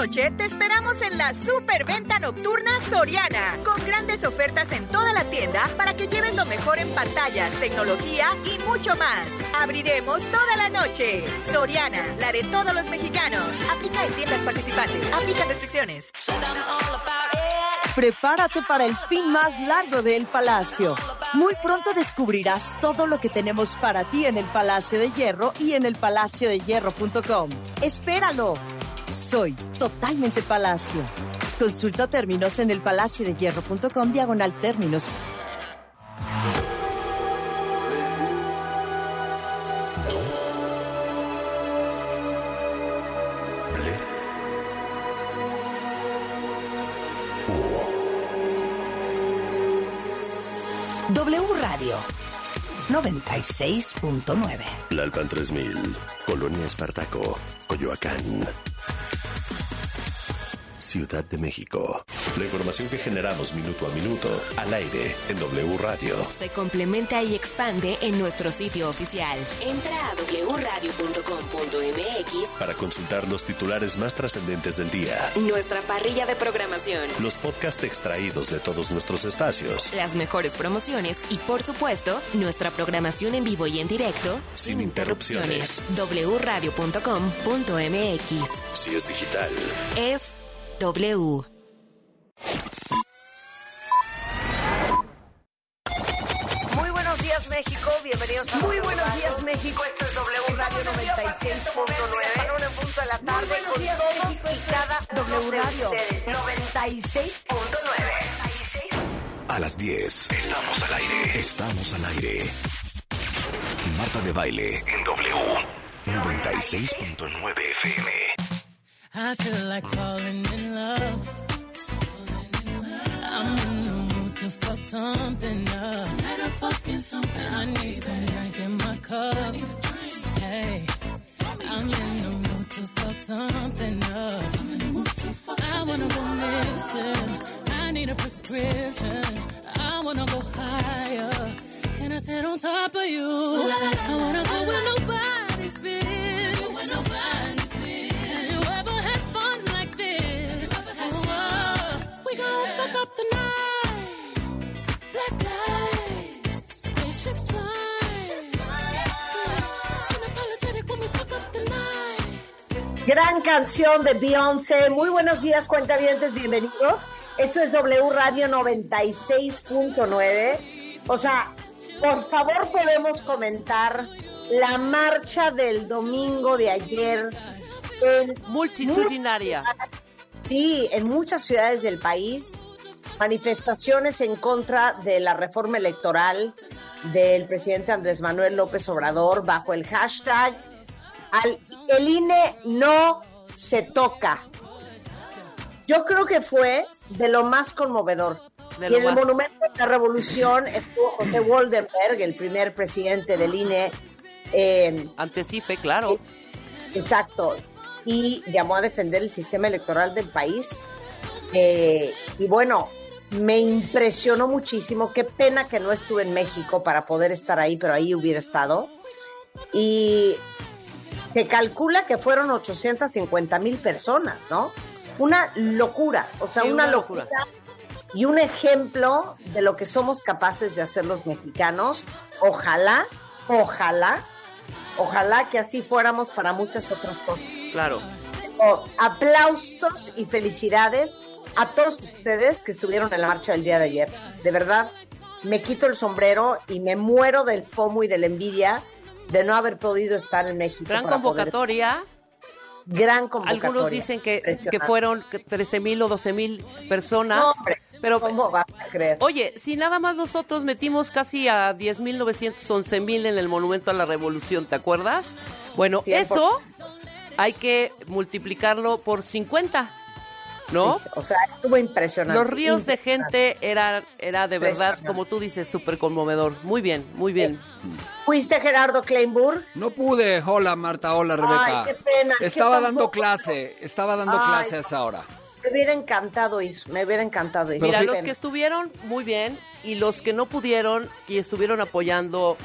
Noche te esperamos en la superventa nocturna Soriana, con grandes ofertas en toda la tienda para que lleves lo mejor en pantallas, tecnología y mucho más. Abriremos toda la noche. Soriana, la de todos los mexicanos. Aplica en tiendas participantes. Aplica restricciones. Prepárate para el fin más largo del Palacio. Muy pronto descubrirás todo lo que tenemos para ti en el Palacio de Hierro y en elpalaciodehierro.com. ¡Espéralo! Soy totalmente Palacio. Consulta términos en elpalaciodehierro.com/términos. W Radio 96.9. Lalpan 3000, Colonia Espartaco, Coyoacán, Ciudad de México. La información que generamos minuto a minuto al aire en W Radio se complementa y expande en nuestro sitio oficial. Entra a wradio.com.mx para consultar los titulares más trascendentes del día, nuestra parrilla de programación, los podcasts extraídos de todos nuestros espacios, las mejores promociones y, por supuesto, nuestra programación en vivo y en directo sin interrupciones. wradio.com.mx. Si es digital, es W. Muy buenos días, México. Bienvenidos a Muy buenos días, México. Esto es W Radio 96.9. A una punto de la tarde con todos y cada W Radio 96.9. a las 10. Estamos al aire. Estamos al aire. Marta de Baile en W 96.9 FM. I feel like falling in love. I'm in the mood to fuck something up. I need some drink in my cup. Hey, I'm in the mood to fuck something up. I wanna go missing. I need a prescription. I wanna go higher. Can I sit on top of you? I wanna go where nobody's been. We gon' fuck up the night. Black lights, spaceships fly. Unapologetic when we fuck up the night. Gran canción de Beyoncé. Muy buenos días, cuentavientes, bienvenidos. Esto es W Radio 96.9. O sea, por favor podemos comentar la marcha del domingo de ayer. Multitudinaria. Sí, en muchas ciudades del país, manifestaciones en contra de la reforma electoral del presidente Andrés Manuel López Obrador bajo el hashtag el INE no se toca. Yo creo que fue de lo más conmovedor. Y en el Monumento de la Revolución estuvo José Woldenberg, el primer presidente del INE. Antes CIFE, claro. Exacto. Y llamó a defender el sistema electoral del país. Y bueno, me impresionó muchísimo. Qué pena que no estuve en México para poder estar ahí, pero ahí hubiera estado. Y se calcula que fueron 850,000 personas, ¿no? Una locura, o sea, sí, una locura. Y un ejemplo de lo que somos capaces de hacer los mexicanos. Ojalá que así fuéramos para muchas otras cosas. Claro. Aplausos y felicidades a todos ustedes que estuvieron en la marcha del día de ayer. De verdad, me quito el sombrero y me muero del FOMO y de la envidia de no haber podido estar en México. Gran convocatoria. Gran convocatoria. Algunos dicen que fueron 13,000 o 12,000 personas. No, hombre, pero ¿cómo vas a creer? Oye, si nada más nosotros metimos casi a 10,911,000 en el Monumento a la Revolución, ¿te acuerdas? Bueno, 100%. Eso hay que multiplicarlo por 50, ¿no? Sí, o sea, estuvo impresionante. Los ríos de gente era de verdad, como tú dices, súper conmovedor. Muy bien, muy bien. ¿Fuiste, Gerardo Kleinburg? No pude. Hola, Marta. Hola, Rebeca. Ay, qué pena. Estaba dando clase a esa hora. Me hubiera encantado ir. Mira, los que estuvieron, muy bien, y los que no pudieron y estuvieron apoyando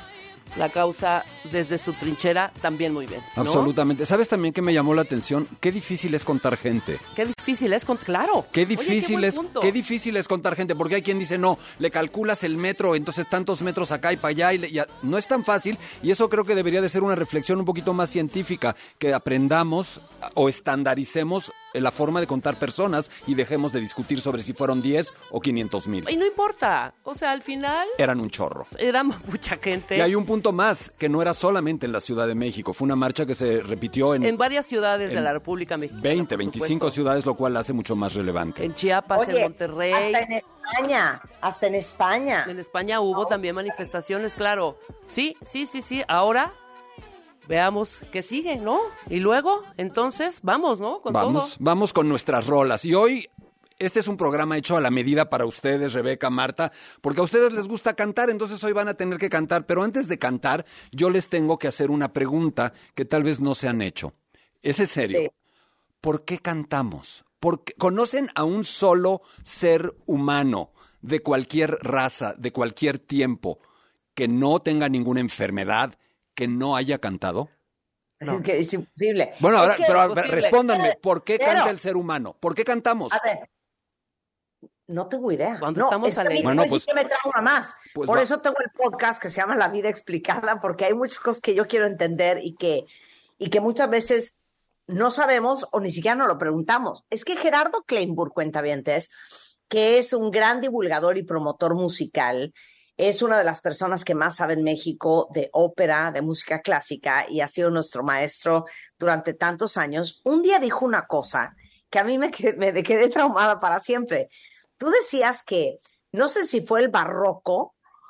la causa desde su trinchera también muy bien, ¿no? Absolutamente. ¿Sabes también que me llamó la atención? Qué difícil es contar gente. Qué difícil es claro. Qué Oye, difícil buen es, punto. qué difícil es contar gente, porque hay quien dice, no, le calculas el metro, entonces tantos metros acá y para allá, no es tan fácil, y eso creo que debería de ser una reflexión un poquito más científica, que aprendamos o estandaricemos la forma de contar personas y dejemos de discutir sobre si fueron 10 o 500,000. Y no importa, o sea, al final Eran un chorro. éramos mucha gente. Y hay un punto más, que no era solamente en la Ciudad de México, fue una marcha que se repitió en varias ciudades de en la República Mexicana. 20, por 25 supuesto. ciudades, lo cual la hace mucho más relevante. En Chiapas, Oye, en Monterrey. hasta en España. En España hubo también manifestaciones, claro. Sí. Ahora veamos qué sigue, ¿no? Y luego, entonces, vamos, ¿no? Con todo. Vamos con nuestras rolas. Y hoy, este es un programa hecho a la medida para ustedes, Rebeca, Marta, porque a ustedes les gusta cantar, entonces hoy van a tener que cantar. Pero antes de cantar, yo les tengo que hacer una pregunta que tal vez no se han hecho. ¿Es en serio? Sí. ¿Por qué cantamos? Porque ¿conocen a un solo ser humano de cualquier raza, de cualquier tiempo, que no tenga ninguna enfermedad, que no haya cantado? Es que es imposible. Bueno, ahora, Es que pero es imposible. respóndanme, ¿por qué Pero- canta el ser humano? ¿Por qué cantamos? A ver, no tengo idea. Cuando no, estamos es que a mí alegres. Bueno, sí pues- que me trauma más. pues Por va. eso tengo el podcast que se llama La Vida Explicada, porque hay muchas cosas que yo quiero entender y que muchas veces no sabemos o ni siquiera nos lo preguntamos. Es que Gerardo Kleinburg, cuentavientes, que es un gran divulgador y promotor musical, es una de las personas que más sabe en México de ópera, de música clásica, y ha sido nuestro maestro durante tantos años. Un día dijo una cosa que a mí me quedé traumada para siempre. Tú decías que, no sé si fue el barroco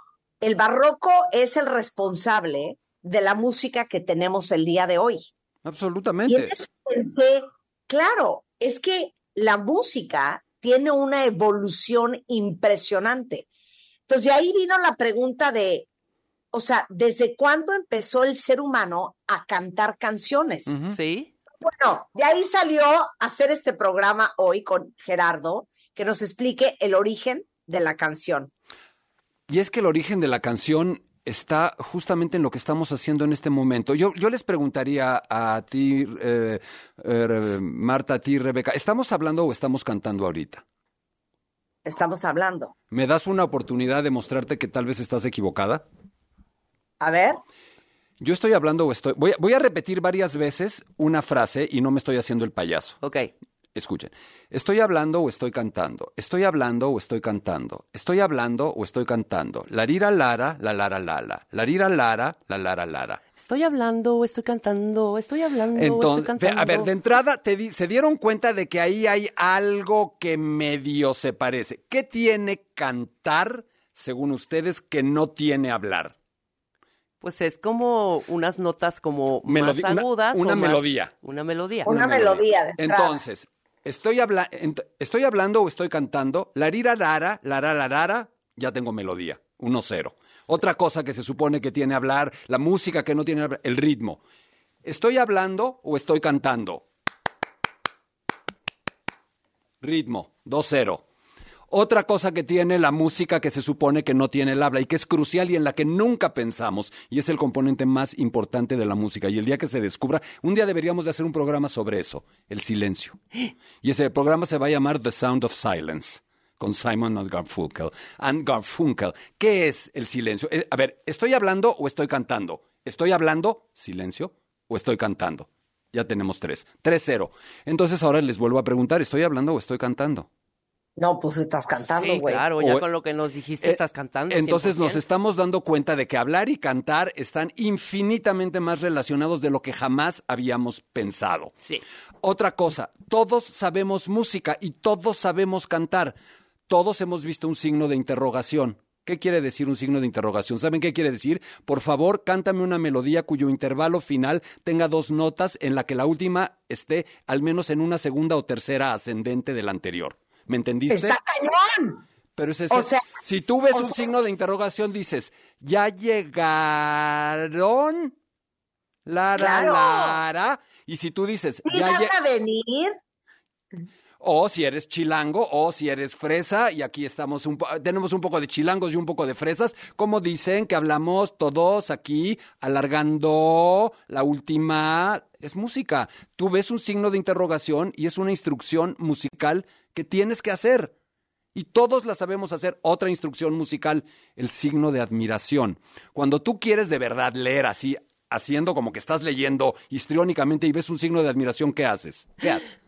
es el responsable de la música que tenemos el día de hoy. Y en Absolutamente. eso pensé, claro, es que la música tiene una evolución impresionante. Entonces, de ahí vino la pregunta de, o sea, ¿desde cuándo empezó el ser humano a cantar canciones? Ujú. ¿Sí? Bueno, de ahí salió hacer este programa hoy con Gerardo, que nos explique el origen de la canción. Y es que el origen de la canción está justamente en lo que estamos haciendo en este momento. Yo les preguntaría a ti, Marta, a ti, Rebeca, ¿estamos hablando o estamos cantando ahorita? Estamos hablando. ¿Me das una oportunidad de mostrarte que tal vez estás equivocada? A ver, Yo estoy hablando o estoy... Voy a repetir varias veces una frase y no me estoy haciendo el payaso. Ok. Escuchen. Estoy hablando o estoy cantando. Estoy hablando o estoy cantando. Estoy hablando o estoy cantando. Larira lara, la lara lala. Larira lara, la lara lara. Estoy hablando, estoy cantando, estoy hablando, estoy Entonces, cantando. a ver, de entrada se dieron cuenta de que ahí hay algo que medio se parece. ¿Qué tiene cantar, según ustedes, que no tiene hablar? Pues es como unas notas como Melodía, más agudas. una o más- melodía. Una melodía. Una melodía de entrada. Entonces, estoy hablando o estoy cantando. Larira lara, lara, ya tengo melodía. 1-0. Otra cosa que se supone que tiene hablar, la música que no tiene hablar, el ritmo. ¿Estoy hablando o estoy cantando? Ritmo, 2-0. Otra cosa que tiene la música que se supone que no tiene el habla y que es crucial y en la que nunca pensamos, y es el componente más importante de la música. Y el día que se descubra, un día deberíamos de hacer un programa sobre eso, el silencio. Y ese programa se va a llamar The Sound of Silence, con Simon and Garfunkel. ¿Qué es el silencio? A ver, ¿estoy hablando o estoy cantando? ¿Estoy hablando, silencio, o estoy cantando? Ya tenemos 3. 3-0. Entonces ahora les vuelvo a preguntar, ¿estoy hablando o estoy cantando? no, pues estás cantando, Sí, güey. claro, ya O- con lo que nos dijiste estás cantando. Entonces 100%. nos estamos dando cuenta de que hablar y cantar están infinitamente más relacionados de lo que jamás habíamos pensado. Sí. Otra cosa, todos sabemos música y todos sabemos cantar. Todos hemos visto un signo de interrogación. ¿Qué quiere decir un signo de interrogación? ¿Saben qué quiere decir? Por favor, cántame una melodía cuyo intervalo final tenga 2 notas en la que la última esté al menos en una segunda o tercera ascendente de la anterior. ¿Me entendiste? ¡Está cañón! Pero O sea, si tú ves un signo de interrogación, dices, ¿ya llegaron? Lara, Claro. lara. Y si tú dices, ¿Sí van a venir? O si eres chilango, o si eres fresa, y aquí estamos tenemos un poco de chilangos y un poco de fresas, como dicen que hablamos todos aquí, alargando la última, es música. Tú ves un signo de interrogación y es una instrucción musical que tienes que hacer. Y todos la sabemos hacer. Otra instrucción musical, el signo de admiración. Cuando tú quieres de verdad leer así, haciendo como que estás leyendo histriónicamente y ves un signo de admiración, ¿qué haces? ¿Qué haces?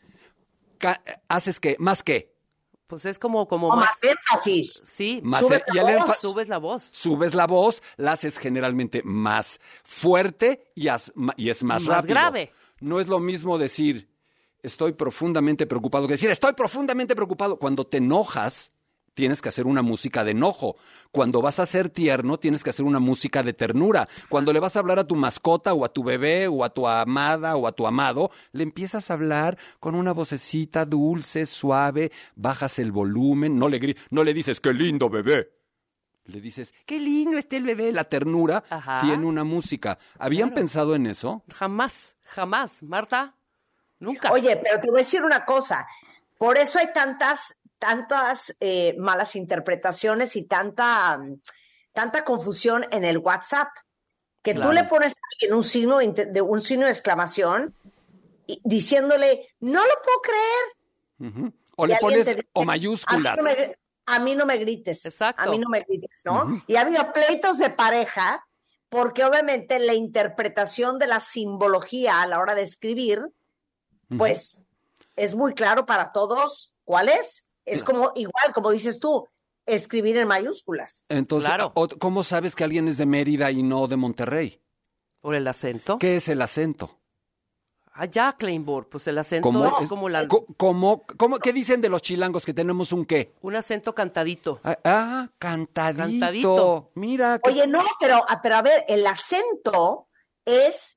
¿Haces qué? ¿Más qué? Pues es como más énfasis. Sí, Subes la voz. Subes la voz, la haces generalmente más fuerte y es más rápido. Grave. No es lo mismo decir, estoy profundamente preocupado, que decir, estoy profundamente preocupado. Cuando te enojas, tienes que hacer una música de enojo. Cuando vas a ser tierno, tienes que hacer una música de ternura. Cuando le vas a hablar a tu mascota o a tu bebé o a tu amada o a tu amado, le empiezas a hablar con una vocecita dulce, suave, bajas el volumen, no le dices, qué lindo bebé. Le dices, qué lindo está el bebé. La ternura tiene una música. ¿Habían pensado en eso? Jamás, Marta, nunca. Oye, pero te voy a decir una cosa. Por eso hay tantas malas interpretaciones y tanta confusión en el WhatsApp, que tú le pones a alguien un signo de exclamación diciéndole, no lo puedo creer. Uh-huh. O le pones o mayúsculas. A mí no me grites. Exacto. A mí no me grites, ¿no? Uh-huh. Y ha habido pleitos de pareja porque obviamente la interpretación de la simbología a la hora de escribir, pues es muy claro para todos cuál es. Es como, igual, como dices tú, escribir en mayúsculas. Entonces, ¿cómo sabes que alguien es de Mérida y no de Monterrey? ¿Por el acento? ¿Qué es el acento? Ya, Kleinborg, pues el acento es como la... ¿Qué dicen de los chilangos que tenemos un qué? Un acento cantadito. Cantadito. Mira. Oye, no, pero a ver, el acento es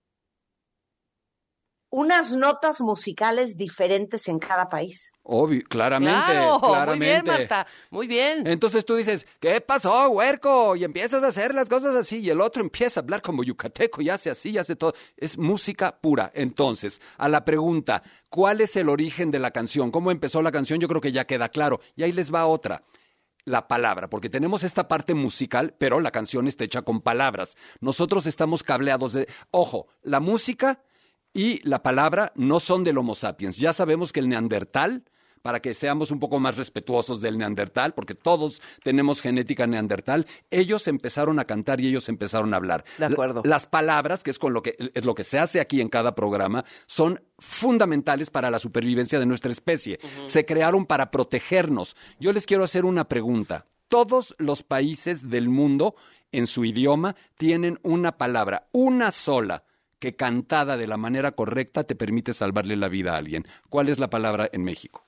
unas notas musicales diferentes en cada país. Obvio, claramente. Muy bien, Marta, muy bien. Entonces tú dices, ¿qué pasó, huerco? Y empiezas a hacer las cosas así, y el otro empieza a hablar como yucateco, y hace así, y hace todo. Es música pura. Entonces, a la pregunta, ¿cuál es el origen de la canción? ¿Cómo empezó la canción? Yo creo que ya queda claro. Y ahí les va otra. La palabra, porque tenemos esta parte musical, pero la canción está hecha con palabras. Nosotros estamos cableados de... Ojo, la música y la palabra no son del Homo sapiens. Ya sabemos que el neandertal, para que seamos un poco más respetuosos del neandertal, porque todos tenemos genética neandertal, ellos empezaron a cantar y ellos empezaron a hablar. De acuerdo. Las palabras, que es lo que se hace aquí en cada programa, son fundamentales para la supervivencia de nuestra especie. Uh-huh. Se crearon para protegernos. Yo les quiero hacer una pregunta. Todos los países del mundo, en su idioma, tienen una palabra, una sola, que cantada de la manera correcta te permite salvarle la vida a alguien. ¿Cuál es la palabra en México?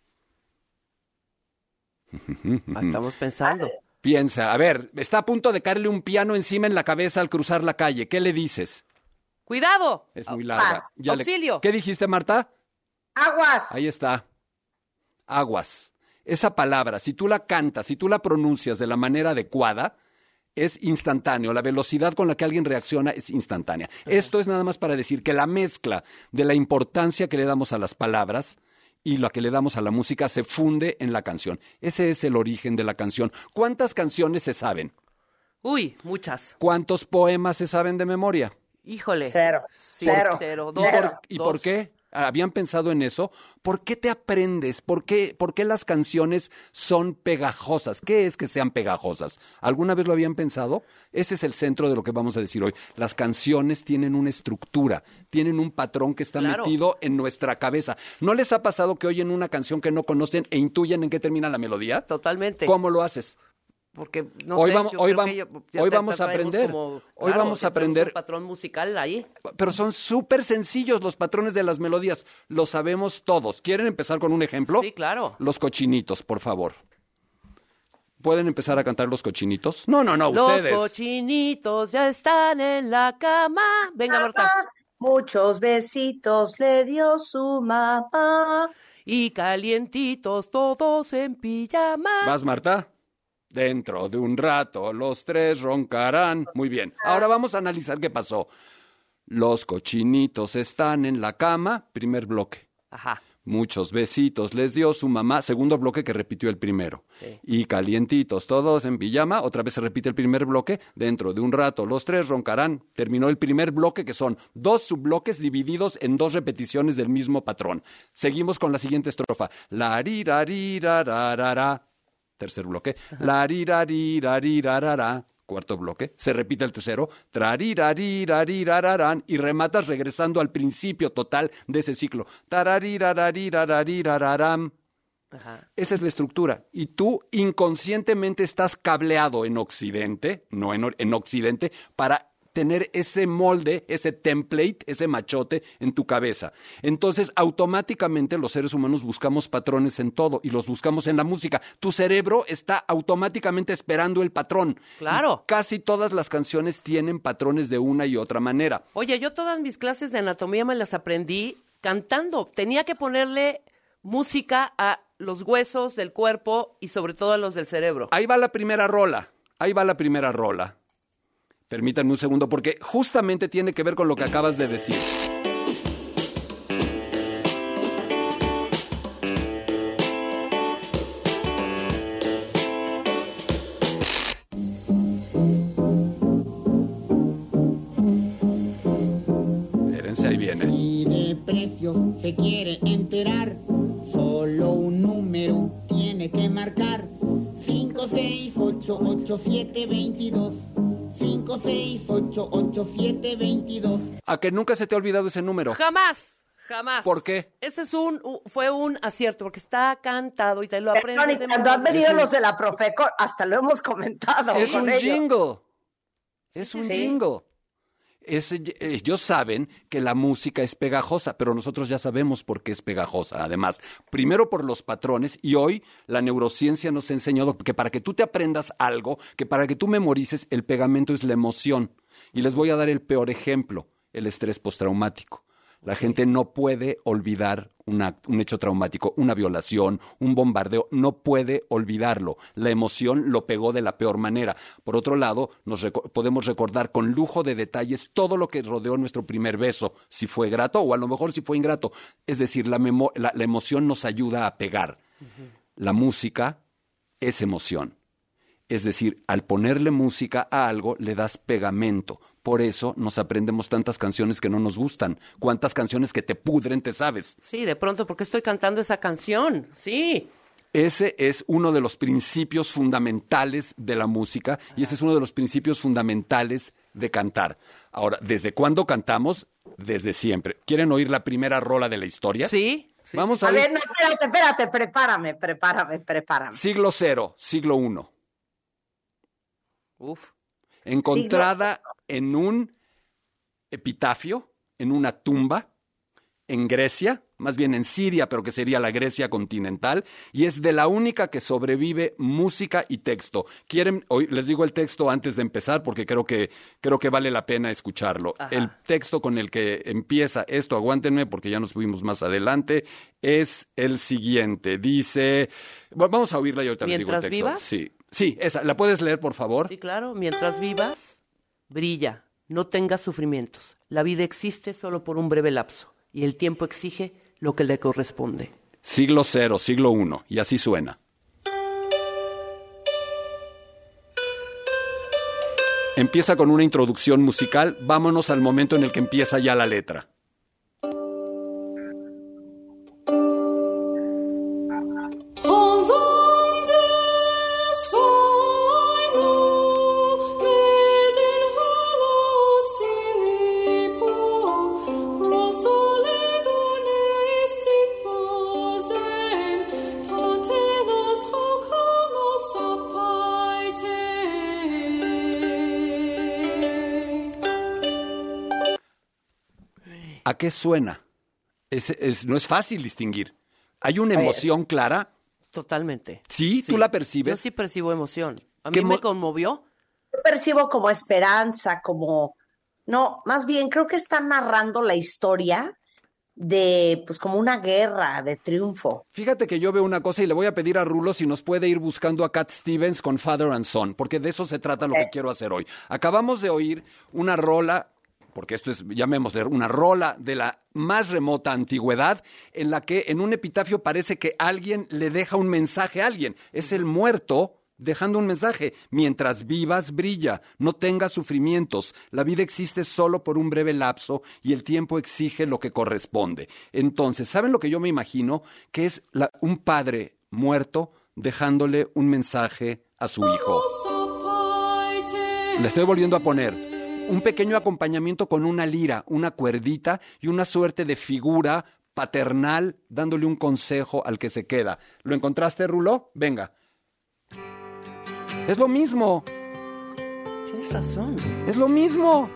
Estamos pensando. Piensa, a ver, está a punto de caerle un piano encima en la cabeza al cruzar la calle. ¿Qué le dices? ¡Cuidado! Es muy larga. ¡Auxilio! ¿Qué dijiste, Marta? ¡Aguas! Ahí está. Aguas. Esa palabra, si tú la cantas, si tú la pronuncias de la manera adecuada, es instantáneo. La velocidad con la que alguien reacciona es instantánea. Esto es nada más para decir que la mezcla de la importancia que le damos a las palabras y la que le damos a la música se funde en la canción. Ese es el origen de la canción. ¿Cuántas canciones se saben? Uy, muchas. ¿Cuántos poemas se saben de memoria? Híjole. Cero. Sí, Cero. Cero. ¿Y por qué? ¿Habían pensado en eso? ¿Por qué te aprendes? ¿Por qué las canciones son pegajosas? ¿Qué es que sean pegajosas? ¿Alguna vez lo habían pensado? Ese es el centro de lo que vamos a decir hoy. Las canciones tienen una estructura, tienen un patrón que está metido en nuestra cabeza. ¿No les ha pasado que oyen una canción que no conocen e intuyen en qué termina la melodía? Totalmente. ¿Cómo lo haces? Porque no hoy sé, vamos, yo hoy creo vamos, que hoy vamos a aprender. Hoy vamos a aprender. Un patrón musical ahí. Pero son súper sencillos los patrones de las melodías. Lo sabemos todos. ¿Quieren empezar con un ejemplo? Sí, claro. Los cochinitos, por favor. ¿Pueden empezar a cantar los cochinitos? No, ustedes. Los cochinitos ya están en la cama. Venga, Marta. Muchos besitos le dio su mamá. Y calientitos todos en pijama. ¿Vas, Marta? Dentro de un rato los tres roncarán. Muy bien. Ahora vamos a analizar qué pasó. Los cochinitos están en la cama. Primer bloque. Ajá. Muchos besitos les dio su mamá. Segundo bloque que repitió el primero. Sí. Y calientitos todos en pijama. Otra vez se repite el primer bloque. Dentro de un rato los tres roncarán. Terminó el primer bloque, que son 2 subbloques divididos en 2 repeticiones del mismo patrón. Seguimos con la siguiente estrofa. La rirararararara. Tercer bloque. La rirararararara. Cuarto bloque, se repite el tercero, trarirarirarirararán, y rematas regresando al principio total de ese ciclo. Tararirarirarirarararán. Ajá. Esa es la estructura. Y tú inconscientemente estás cableado en Occidente, no en Occidente, para tener ese molde, ese template, ese machote en tu cabeza. Entonces, automáticamente los seres humanos buscamos patrones en todo y los buscamos en la música. Tu cerebro está automáticamente esperando el patrón. Claro. Y casi todas las canciones tienen patrones de una y otra manera. Oye, yo todas mis clases de anatomía me las aprendí cantando. Tenía que ponerle música a los huesos del cuerpo y sobre todo a los del cerebro. Ahí va la primera rola. Permítanme un segundo, porque justamente tiene que ver con lo que acabas de decir. Espérense, ahí viene. Si de precios se quiere enterar, solo un número tiene que marcar. 5, 6, 8, 8, 7, 22. 5, 6, 8, 8, 7, 22. ¿A que nunca se te ha olvidado ese número? Jamás. ¿Por qué? Ese fue un acierto, porque está cantado y te lo aprendes. Perdón, y cuando han venido los de la Profeco, hasta lo hemos comentado. Es con un ellos. jingle. Es un Sí. jingle. Ellos saben que la música es pegajosa, pero nosotros ya sabemos por qué es pegajosa. Además, primero por los patrones, y hoy la neurociencia nos ha enseñado que para que tú te aprendas algo, que para que tú memorices, el pegamento es la emoción. Y les voy a dar el peor ejemplo, el estrés postraumático. La gente no puede olvidar un hecho traumático, una violación, un bombardeo, no puede olvidarlo. La emoción lo pegó de la peor manera. Por otro lado, podemos recordar con lujo de detalles todo lo que rodeó nuestro primer beso, si fue grato o a lo mejor si fue ingrato. Es decir, la emoción nos ayuda a pegar. Uh-huh. La música es emoción. Es decir, al ponerle música a algo, le das pegamento. Por eso nos aprendemos tantas canciones que no nos gustan. ¿Cuántas canciones que te pudren te sabes? Sí, de pronto, ¿por qué estoy cantando esa canción? Sí. Ese es uno de los principios fundamentales de la música y ese es uno de los principios fundamentales de cantar. Ahora, ¿desde cuándo cantamos? Desde siempre. ¿Quieren oír la primera rola de la historia? Sí. Vamos a ver, no, espérate, prepárame. Siglo 0, siglo 1. Uf. Encontrada en un epitafio, en una tumba, en Grecia, más bien en Siria, pero que sería la Grecia continental, y es de la única que sobrevive música y texto. Hoy les digo el texto antes de empezar porque creo que vale la pena escucharlo. Ajá. El texto con el que empieza esto, aguántenme porque ya nos fuimos más adelante, es el siguiente. Dice, vamos a oírla y ahorita les digo el texto. ¿Mientras vivas? Sí, esa. ¿La puedes leer, por favor? Sí, claro. Mientras vivas, brilla, no tengas sufrimientos. La vida existe solo por un breve lapso y el tiempo exige lo que le corresponde. Siglo 0, siglo 1, y así suena. Empieza con una introducción musical. Vámonos al momento en el que empieza ya la letra. ¿A qué suena? No es fácil distinguir. ¿Hay una emoción clara? Totalmente. ¿Sí? ¿Tú la percibes? Yo sí percibo emoción. A mí me conmovió. Yo percibo como esperanza, No, más bien creo que está narrando la historia de, pues, como una guerra de triunfo. Fíjate que yo veo una cosa y le voy a pedir a Rulo si nos puede ir buscando a Cat Stevens con Father and Son, porque de eso se trata lo que quiero hacer hoy. Acabamos de oír una rola porque esto es, llamémosle, una rola de la más remota antigüedad, en la que en un epitafio parece que alguien le deja un mensaje a alguien. Es el muerto dejando un mensaje. Mientras vivas, brilla. No tengas sufrimientos. La vida existe solo por un breve lapso y el tiempo exige lo que corresponde. Entonces, ¿saben lo que yo me imagino? Que es un padre muerto dejándole un mensaje a su hijo. Le estoy volviendo a poner un pequeño acompañamiento con una lira, una cuerdita y una suerte de figura paternal dándole un consejo al que se queda. ¿Lo encontraste, Rulo? Venga. Es lo mismo. Tienes razón. Es lo mismo.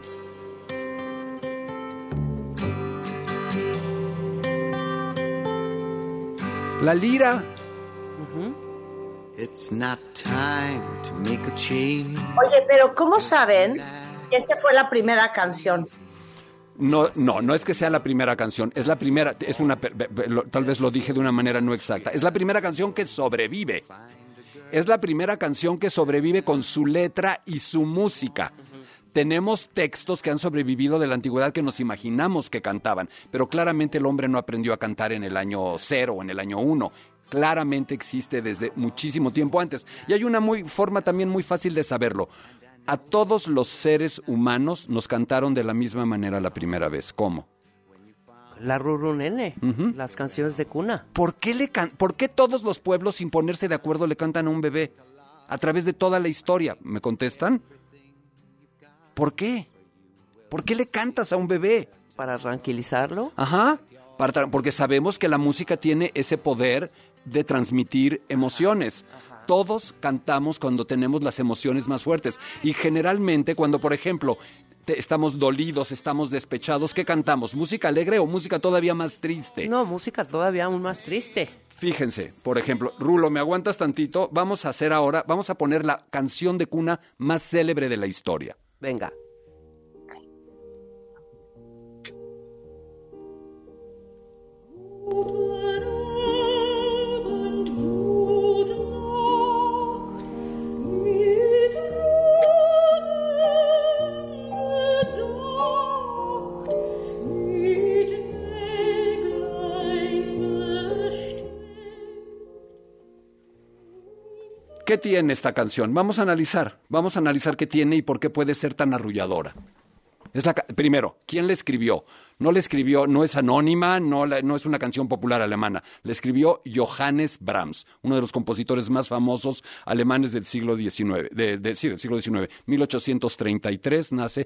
La lira. It's not time to make a change. Oye, pero ¿cómo saben que esta fue la primera canción? No es que sea la primera canción, es la primera, tal vez lo dije de una manera no exacta, es la primera canción que sobrevive. Es la primera canción que sobrevive con su letra y su música. Tenemos textos que han sobrevivido de la antigüedad que nos imaginamos que cantaban, pero claramente el hombre no aprendió a cantar en el año 0 o en el año 1. Claramente existe desde muchísimo tiempo antes. Y hay una forma también muy fácil de saberlo. A todos los seres humanos nos cantaron de la misma manera la primera vez. ¿Cómo? La Ruru Nene, las canciones de cuna. ¿Por qué todos los pueblos, sin ponerse de acuerdo, le cantan a un bebé? A través de toda la historia. ¿Me contestan? ¿Por qué? ¿Por qué le cantas a un bebé? ¿Para tranquilizarlo? Ajá, porque sabemos que la música tiene ese poder de transmitir emociones. Ajá. Todos cantamos cuando tenemos las emociones más fuertes. Y generalmente cuando, por ejemplo, estamos dolidos, estamos despechados, ¿qué cantamos? ¿Música alegre o música todavía más triste? No, música todavía aún más triste. Fíjense, por ejemplo, Rulo, ¿me aguantas tantito? Vamos a poner la canción de cuna más célebre de la historia. Venga. ¿Qué tiene esta canción? Vamos a analizar qué tiene y por qué puede ser tan arrulladora. Primero, ¿quién la escribió? No es anónima, no es una canción popular alemana. La escribió Johannes Brahms, uno de los compositores más famosos alemanes del siglo XIX. Del siglo XIX. 1833 nace,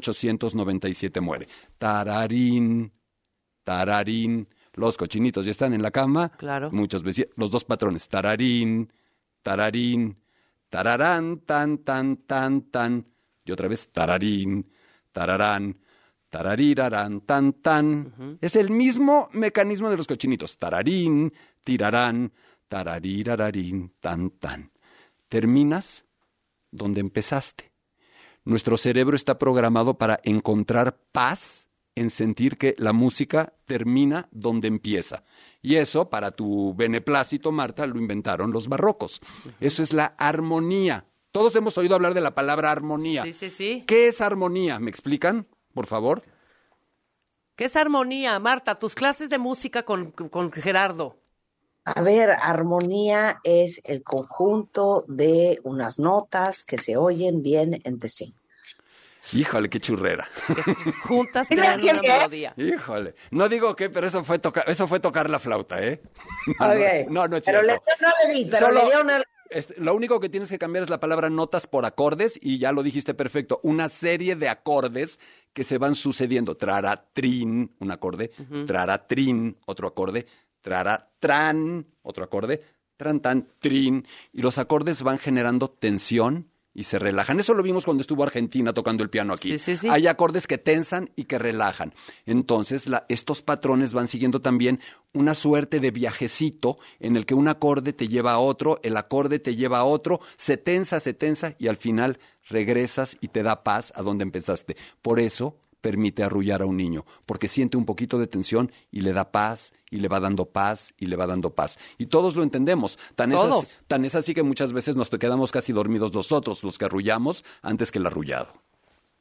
1897 muere. Tararín, tararín. Los cochinitos ya están en la cama. Claro. Muchos vecinos, los dos patrones. Tararín, tararín, tararán, tan, tan, tan, tan. Y otra vez, tararín, tararán, tararirarán, tan, tan. Uh-huh. Es el mismo mecanismo de los cochinitos. Tararín, tirarán, tararirararín, tan, tan. Terminas donde empezaste. Nuestro cerebro está programado para encontrar paz en sentir que la música termina donde empieza. Y eso, para tu beneplácito, Marta, lo inventaron los barrocos. Uh-huh. Eso es la armonía. Todos hemos oído hablar de la palabra armonía. Sí. ¿Qué es armonía? ¿Me explican, por favor? ¿Qué es armonía, Marta? Tus clases de música con Gerardo. A ver, armonía es el conjunto de unas notas que se oyen bien entre sí. Híjole, qué churrera. Juntas crean una melodía. Híjole. No digo qué, pero eso fue tocar la flauta, ¿eh? Okay. No es pero cierto. Le dio una... Lo único que tienes que cambiar es la palabra notas por acordes y ya lo dijiste perfecto. Una serie de acordes que se van sucediendo. Trara-trin, un acorde. Uh-huh. Trara-trin, otro acorde. Trara-tran, otro acorde. Tran-tan-trin. Y los acordes van generando tensión y se relajan. Eso lo vimos cuando estuvo Argentina tocando el piano aquí. Sí. Hay acordes que tensan y que relajan. Entonces, estos patrones van siguiendo también una suerte de viajecito en el que un acorde te lleva a otro, el acorde te lleva a otro, se tensa y al final regresas y te da paz a donde empezaste. Por eso permite arrullar a un niño, porque siente un poquito de tensión y le da paz, y le va dando paz, y le va dando paz. Y todos lo entendemos. Tan es así que muchas veces nos quedamos casi dormidos nosotros, los que arrullamos, antes que el arrullado.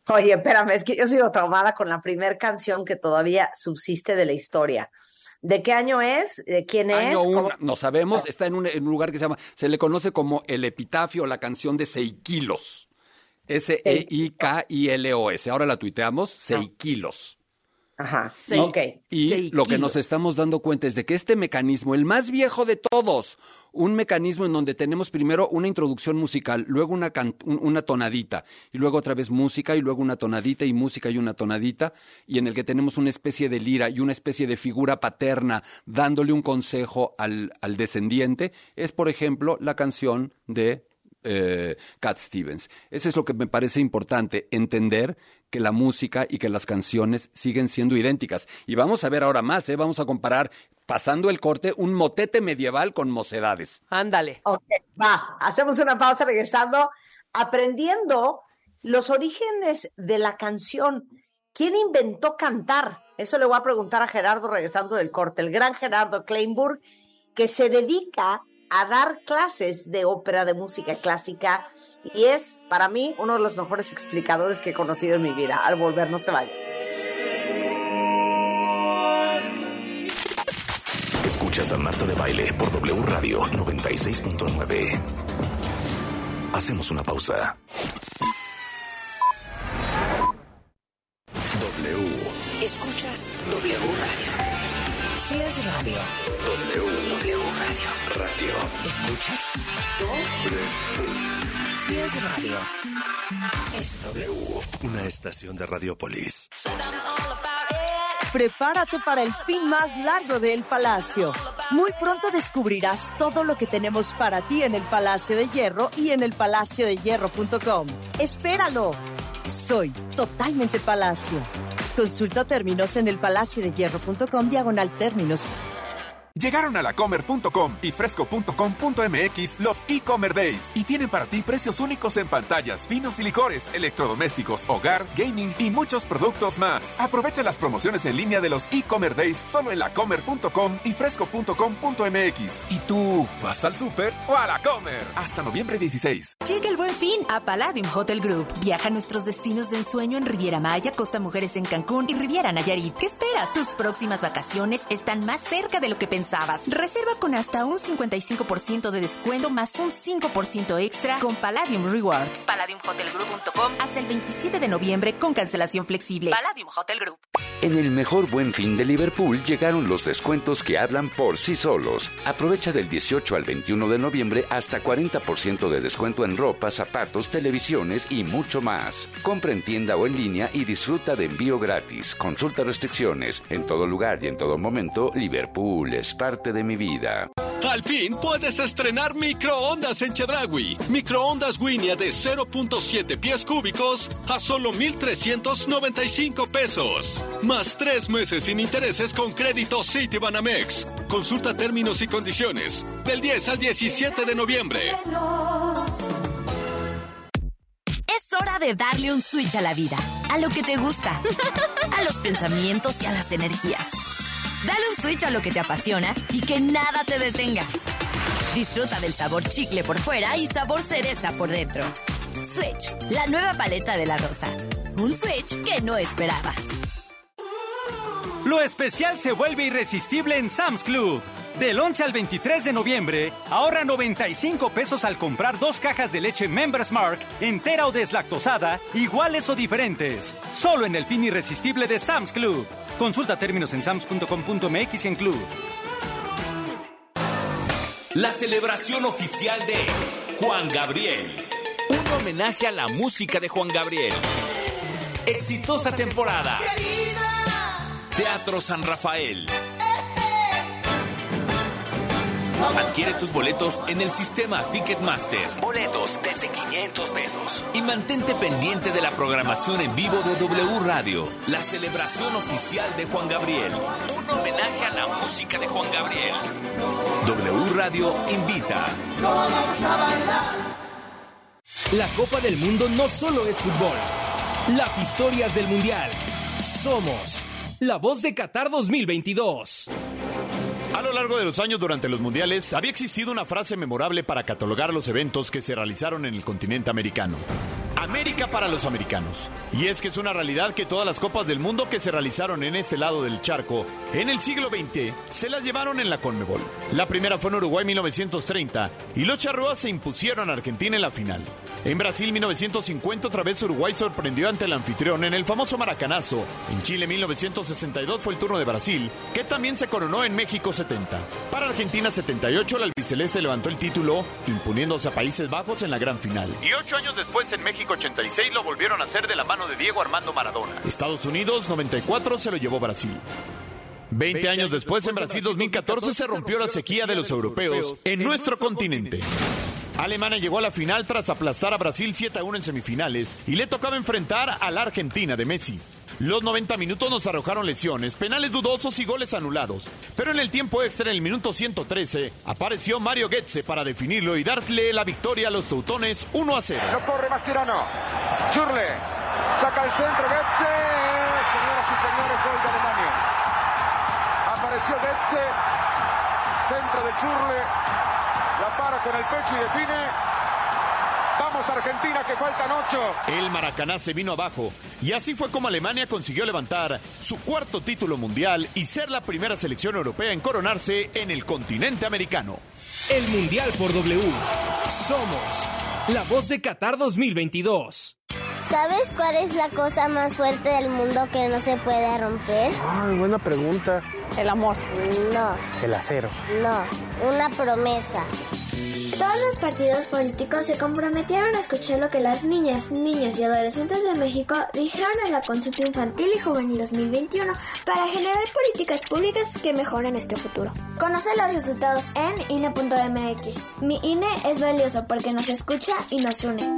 Oye, espérame, es que yo sigo traumada con la primera canción que todavía subsiste de la historia. ¿De qué año es? ¿De quién es? No sabemos, está en un lugar que se le conoce como el epitafio, la canción de Seikilos. Seikilos. Ahora la tuiteamos, Seikilos. Ajá, ok. Y lo que nos estamos dando cuenta es de que este mecanismo, el más viejo de todos, un mecanismo en donde tenemos primero una introducción musical, luego una tonadita, y luego otra vez música, y luego una tonadita, y música y una tonadita, y en el que tenemos una especie de lira y una especie de figura paterna dándole un consejo al descendiente, es, por ejemplo, la canción de Cat Stevens. Eso es lo que me parece importante, entender que la música y que las canciones siguen siendo idénticas. Y vamos a ver ahora más, vamos a comparar, pasando el corte, un motete medieval con mocedades. Ándale. Ok, va, hacemos una pausa regresando, aprendiendo los orígenes de la canción. ¿Quién inventó cantar? Eso le voy a preguntar a Gerardo regresando del corte, el gran Gerardo Kleinburg, que se dedica a dar clases de ópera, de música clásica, y es, para mí, uno de los mejores explicadores que he conocido en mi vida. Al volver, no se vaya. Escuchas a Marta de Baile por W Radio 96.9. Hacemos una pausa. W. Escuchas W Radio. Si es radio. W Radio. Radio. ¿Escuchas? W. Si es radio. Es W. Una estación de Radiopolis. Prepárate para el fin más largo de El Palacio. Muy pronto descubrirás todo lo que tenemos para ti en el Palacio de Hierro y en elpalaciodehierro.com. ¡Espéralo! Soy totalmente Palacio. Consulta términos en elpalaciodehierro.com/términos. Llegaron a lacomer.com y fresco.com.mx los e-Comer Days y tienen para ti precios únicos en pantallas, vinos y licores, electrodomésticos, hogar, gaming y muchos productos más. Aprovecha las promociones en línea de los e-Comer Days solo en lacomer.com y fresco.com.mx. ¿Y tú vas al súper o a Lacomer? Hasta noviembre 16. Llega el Buen Fin a Palladium Hotel Group. Viaja a nuestros destinos de ensueño en Riviera Maya, Costa Mujeres en Cancún y Riviera Nayarit. ¿Qué esperas? Tus próximas vacaciones están más cerca de lo que pensabas. Reserva con hasta un 55% de descuento más un 5% extra con Palladium Rewards. PalladiumHotelGroup.com hasta el 27 de noviembre con cancelación flexible. Palladium Hotel Group. En el mejor Buen Fin de Liverpool llegaron los descuentos que hablan por sí solos. Aprovecha del 18 al 21 de noviembre hasta 40% de descuento en ropa, zapatos, televisiones y mucho más. Compra en tienda o en línea y disfruta de envío gratis. Consulta restricciones. En todo lugar y en todo momento, Liverpool es parte de mi vida. Al fin puedes estrenar microondas en Chedraui. Microondas Winia de 0.7 pies cúbicos a solo 1,395 pesos. Más 3 meses sin intereses con crédito Citibanamex. Consulta términos y condiciones. Del 10 al 17 de noviembre. Es hora de darle un switch a la vida. A lo que te gusta. A los pensamientos y a las energías. Dale un switch a lo que te apasiona y que nada te detenga. Disfruta del sabor chicle por fuera y sabor cereza por dentro. Switch, la nueva paleta de la rosa. Un switch que no esperabas. Lo especial se vuelve irresistible en Sam's Club. Del 11 al 23 de noviembre, ahorra 95 pesos al comprar 2 cajas de leche Members Mark, entera o deslactosada, iguales o diferentes. Solo en el fin irresistible de Sam's Club. Consulta términos en sams.com.mx y en Club. La celebración oficial de Juan Gabriel. Un homenaje a la música de Juan Gabriel. Exitosa temporada. Teatro San Rafael. Adquiere tus boletos en el sistema Ticketmaster. Boletos desde 500 pesos. Y mantente pendiente de la programación en vivo de W Radio. La celebración oficial de Juan Gabriel. Un homenaje a la música de Juan Gabriel. W Radio invita. La Copa del Mundo no solo es fútbol. Las historias del Mundial. Somos la voz de Qatar 2022. A lo largo de los años durante los mundiales había existido una frase memorable para catalogar los eventos que se realizaron en el continente americano. América para los americanos. Y es que es una realidad que todas las copas del mundo que se realizaron en este lado del charco en el siglo XX se las llevaron en la CONMEBOL. La primera fue en Uruguay 1930 y los charrúas se impusieron a Argentina en la final. En Brasil 1950 otra vez Uruguay sorprendió ante el anfitrión en el famoso Maracanazo. En Chile 1962 fue el turno de Brasil, que también se coronó en México 70. Para Argentina 78 la albiceleste levantó el título, imponiéndose a Países Bajos en la gran final. Y 8 años después en México 86 lo volvieron a hacer de la mano de Diego Armando Maradona. Estados Unidos 94 se lo llevó Brasil. 20 años después, en Brasil 2014, se rompió la sequía de los europeos en nuestro continente. Alemania llegó a la final tras aplastar a Brasil 7-1 en semifinales y le tocaba enfrentar a la Argentina de Messi. Los 90 minutos nos arrojaron lesiones, penales dudosos y goles anulados. Pero en el tiempo extra, en el minuto 113, apareció Mario Götze para definirlo y darle la victoria a los teutones 1-0. No corre Mascherano. Schürrle saca el centro, Götze. Señoras y señores, gol de Alemania. Apareció Götze, centro de Schürrle. La para con el pecho y define. Vamos Argentina, que faltan 8. El Maracaná se vino abajo y así fue como Alemania consiguió levantar su cuarto título mundial y ser la primera selección europea en coronarse en el continente americano. El Mundial por W. Somos la voz de Qatar 2022. ¿Sabes cuál es la cosa más fuerte del mundo que no se puede romper? Ay, buena pregunta. El amor. No. El acero. No, una promesa. Todos los partidos políticos se comprometieron a escuchar lo que las niñas, niños y adolescentes de México dijeron en la Consulta Infantil y Juvenil 2021 para generar políticas públicas que mejoren nuestro futuro. Conoce los resultados en INE.mx. Mi INE es valioso porque nos escucha y nos une.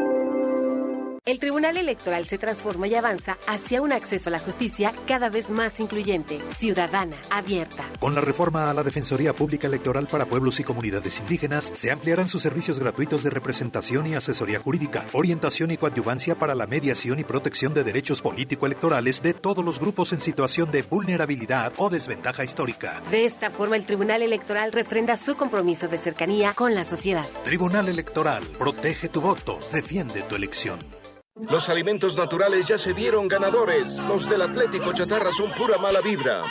El Tribunal Electoral se transforma y avanza hacia un acceso a la justicia cada vez más incluyente, ciudadana, abierta. Con la reforma a la Defensoría Pública Electoral para Pueblos y Comunidades Indígenas, se ampliarán sus servicios gratuitos de representación y asesoría jurídica, orientación y coadyuvancia para la mediación y protección de derechos político-electorales de todos los grupos en situación de vulnerabilidad o desventaja histórica. De esta forma, el Tribunal Electoral refrenda su compromiso de cercanía con la sociedad. Tribunal Electoral, protege tu voto, defiende tu elección. Los alimentos naturales ya se vieron ganadores. Los del Atlético Chatarra son pura mala vibra.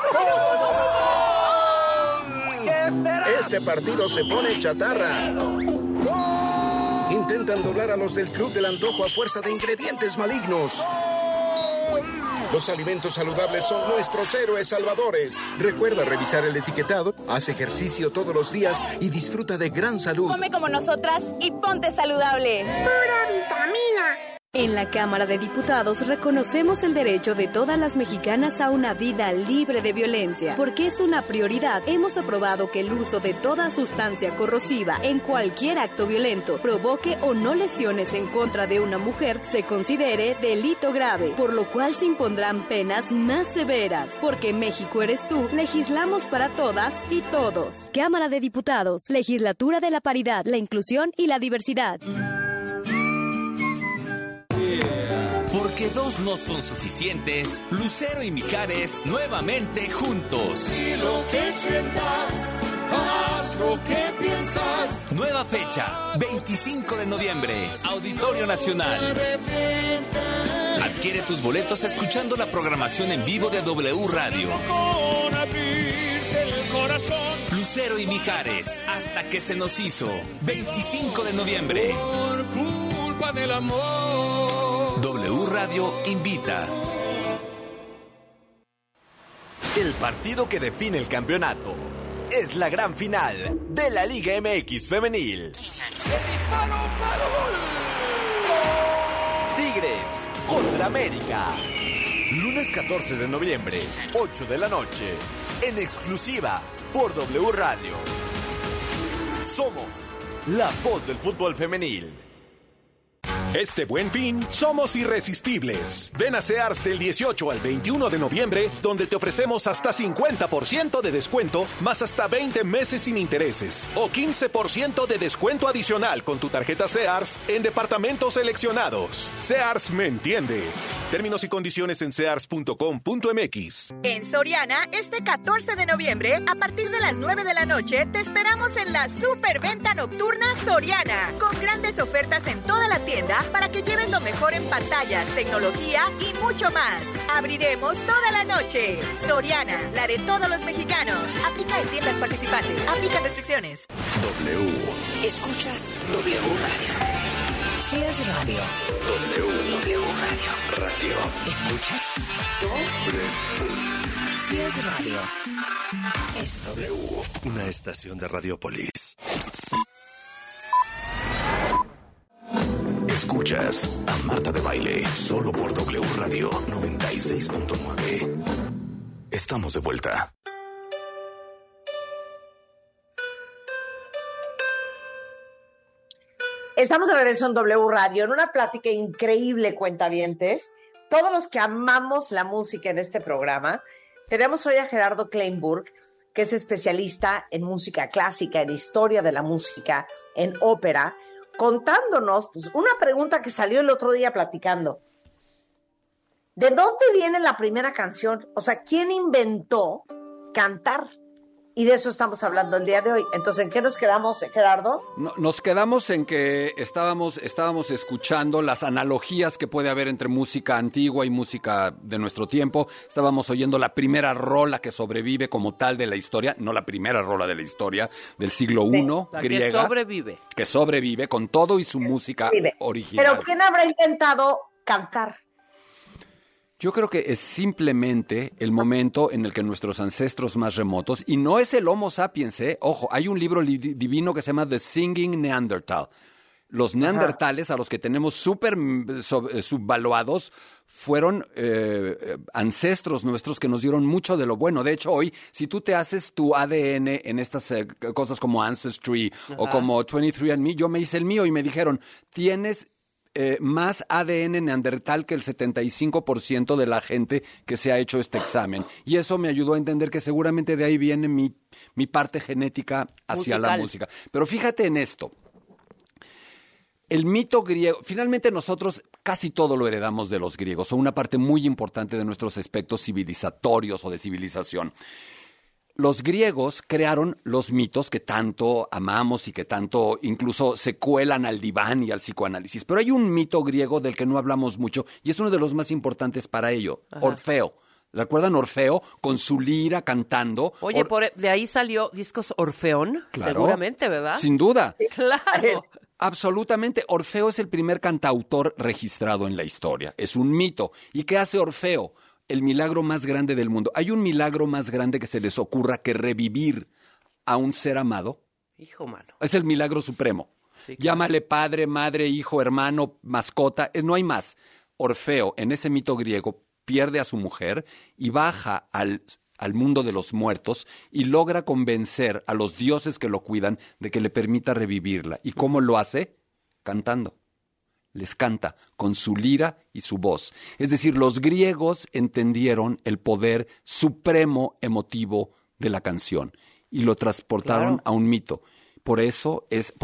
Este partido se pone chatarra. Intentan doblar a los del Club del Antojo a fuerza de ingredientes malignos. Los alimentos saludables son nuestros héroes salvadores. Recuerda revisar el etiquetado, haz ejercicio todos los días y disfruta de gran salud. Come como nosotras y ponte saludable. ¡Pura vitamina! En la Cámara de Diputados reconocemos el derecho de todas las mexicanas a una vida libre de violencia. Porque es una prioridad, hemos aprobado que el uso de toda sustancia corrosiva en cualquier acto violento provoque o no lesiones en contra de una mujer se considere delito grave, por lo cual se impondrán penas más severas. Porque México eres tú, legislamos para todas y todos. Cámara de Diputados, Legislatura de la Paridad, la Inclusión y la Diversidad. Porque dos no son suficientes, Lucero y Mijares nuevamente juntos. Si lo que sientas, haz lo que piensas. Nueva fecha, 25 de noviembre, Auditorio Nacional. Adquiere tus boletos escuchando la programación en vivo de W Radio. Lucero y Mijares, hasta que se nos hizo. 25 de noviembre. Por culpa del amor. W Radio invita. El partido que define el campeonato es la gran final de la Liga MX Femenil. Tigres contra América. Lunes 14 de noviembre, 8 de la noche, en exclusiva por W Radio. Somos la voz del fútbol femenil. Este Buen Fin, somos irresistibles. Ven a Sears del 18 al 21 de noviembre, donde te ofrecemos hasta 50% de descuento, más hasta 20 meses sin intereses, o 15% de descuento adicional con tu tarjeta Sears en departamentos seleccionados. Sears me entiende. Términos y condiciones en sears.com.mx. En Soriana, este 14 de noviembre, a partir de las 9 de la noche, te esperamos en la superventa nocturna Soriana, con grandes ofertas en toda la tienda para que lleven lo mejor en pantallas, tecnología y mucho más. Abriremos toda la noche. Soriana, la de todos los mexicanos. Aplica en tiendas participantes. Aplica restricciones. W. Escuchas W Radio. Si es radio. W Radio. Radio. ¿Escuchas? W. Si es radio. Es W. Una estación de Radiopolis. Escuchas a Marta de Baile solo por W Radio 96.9. Estamos de vuelta. Estamos de regreso en W Radio, en una plática increíble, cuentavientes. Todos los que amamos la música en este programa, tenemos hoy a Gerardo Kleinburg, que es especialista en música clásica, en historia de la música, en ópera, contándonos pues, una pregunta que salió el otro día platicando. ¿De dónde viene la primera canción? O sea, ¿quién inventó cantar? Y de eso estamos hablando el día de hoy. Entonces, ¿en qué nos quedamos, Gerardo? No, nos quedamos en que estábamos escuchando las analogías que puede haber entre música antigua y música de nuestro tiempo. Estábamos oyendo la primera rola que sobrevive como tal de la historia, no la primera rola de la historia, del siglo I, griega. Que sobrevive con todo y su música original. Pero ¿quién habrá intentado cantar? Yo creo que es simplemente el momento en el que nuestros ancestros más remotos, y no es el Homo sapiens, ojo, hay un libro divino que se llama The Singing Neanderthal. Los neandertales, a los que tenemos súper subvaluados, fueron ancestros nuestros que nos dieron mucho de lo bueno. De hecho, hoy, si tú te haces tu ADN en estas cosas como Ancestry o como 23andMe, yo me hice el mío y me dijeron, tienes más ADN neandertal que el 75% de la gente que se ha hecho este examen. Y eso me ayudó a entender que seguramente de ahí viene mi parte genética hacia la música. Pero fíjate en esto. El mito griego, finalmente nosotros casi todo lo heredamos de los griegos, son una parte muy importante de nuestros aspectos civilizatorios o de civilización. Los griegos crearon los mitos que tanto amamos y que tanto incluso se cuelan al diván y al psicoanálisis. Pero hay un mito griego del que no hablamos mucho y es uno de los más importantes para ello, Orfeo. ¿Recuerdan Orfeo con su lira cantando? Oye, de ahí salió discos Orfeón, claro, seguramente, ¿verdad? Sin duda. Claro. Absolutamente. Orfeo es el primer cantautor registrado en la historia. Es un mito. ¿Y qué hace Orfeo? El milagro más grande del mundo. ¿Hay un milagro más grande que se les ocurra que revivir a un ser amado? Hijo, mano. Es el milagro supremo. Sí, claro. Llámale padre, madre, hijo, hermano, mascota. No hay más. Orfeo, en ese mito griego, pierde a su mujer y baja al mundo de los muertos y logra convencer a los dioses que lo cuidan de que le permita revivirla. ¿Y cómo lo hace? Cantando. Les canta con su lira y su voz. Es decir, los griegos entendieron el poder supremo emotivo de la canción y lo transportaron a un mito. Por eso,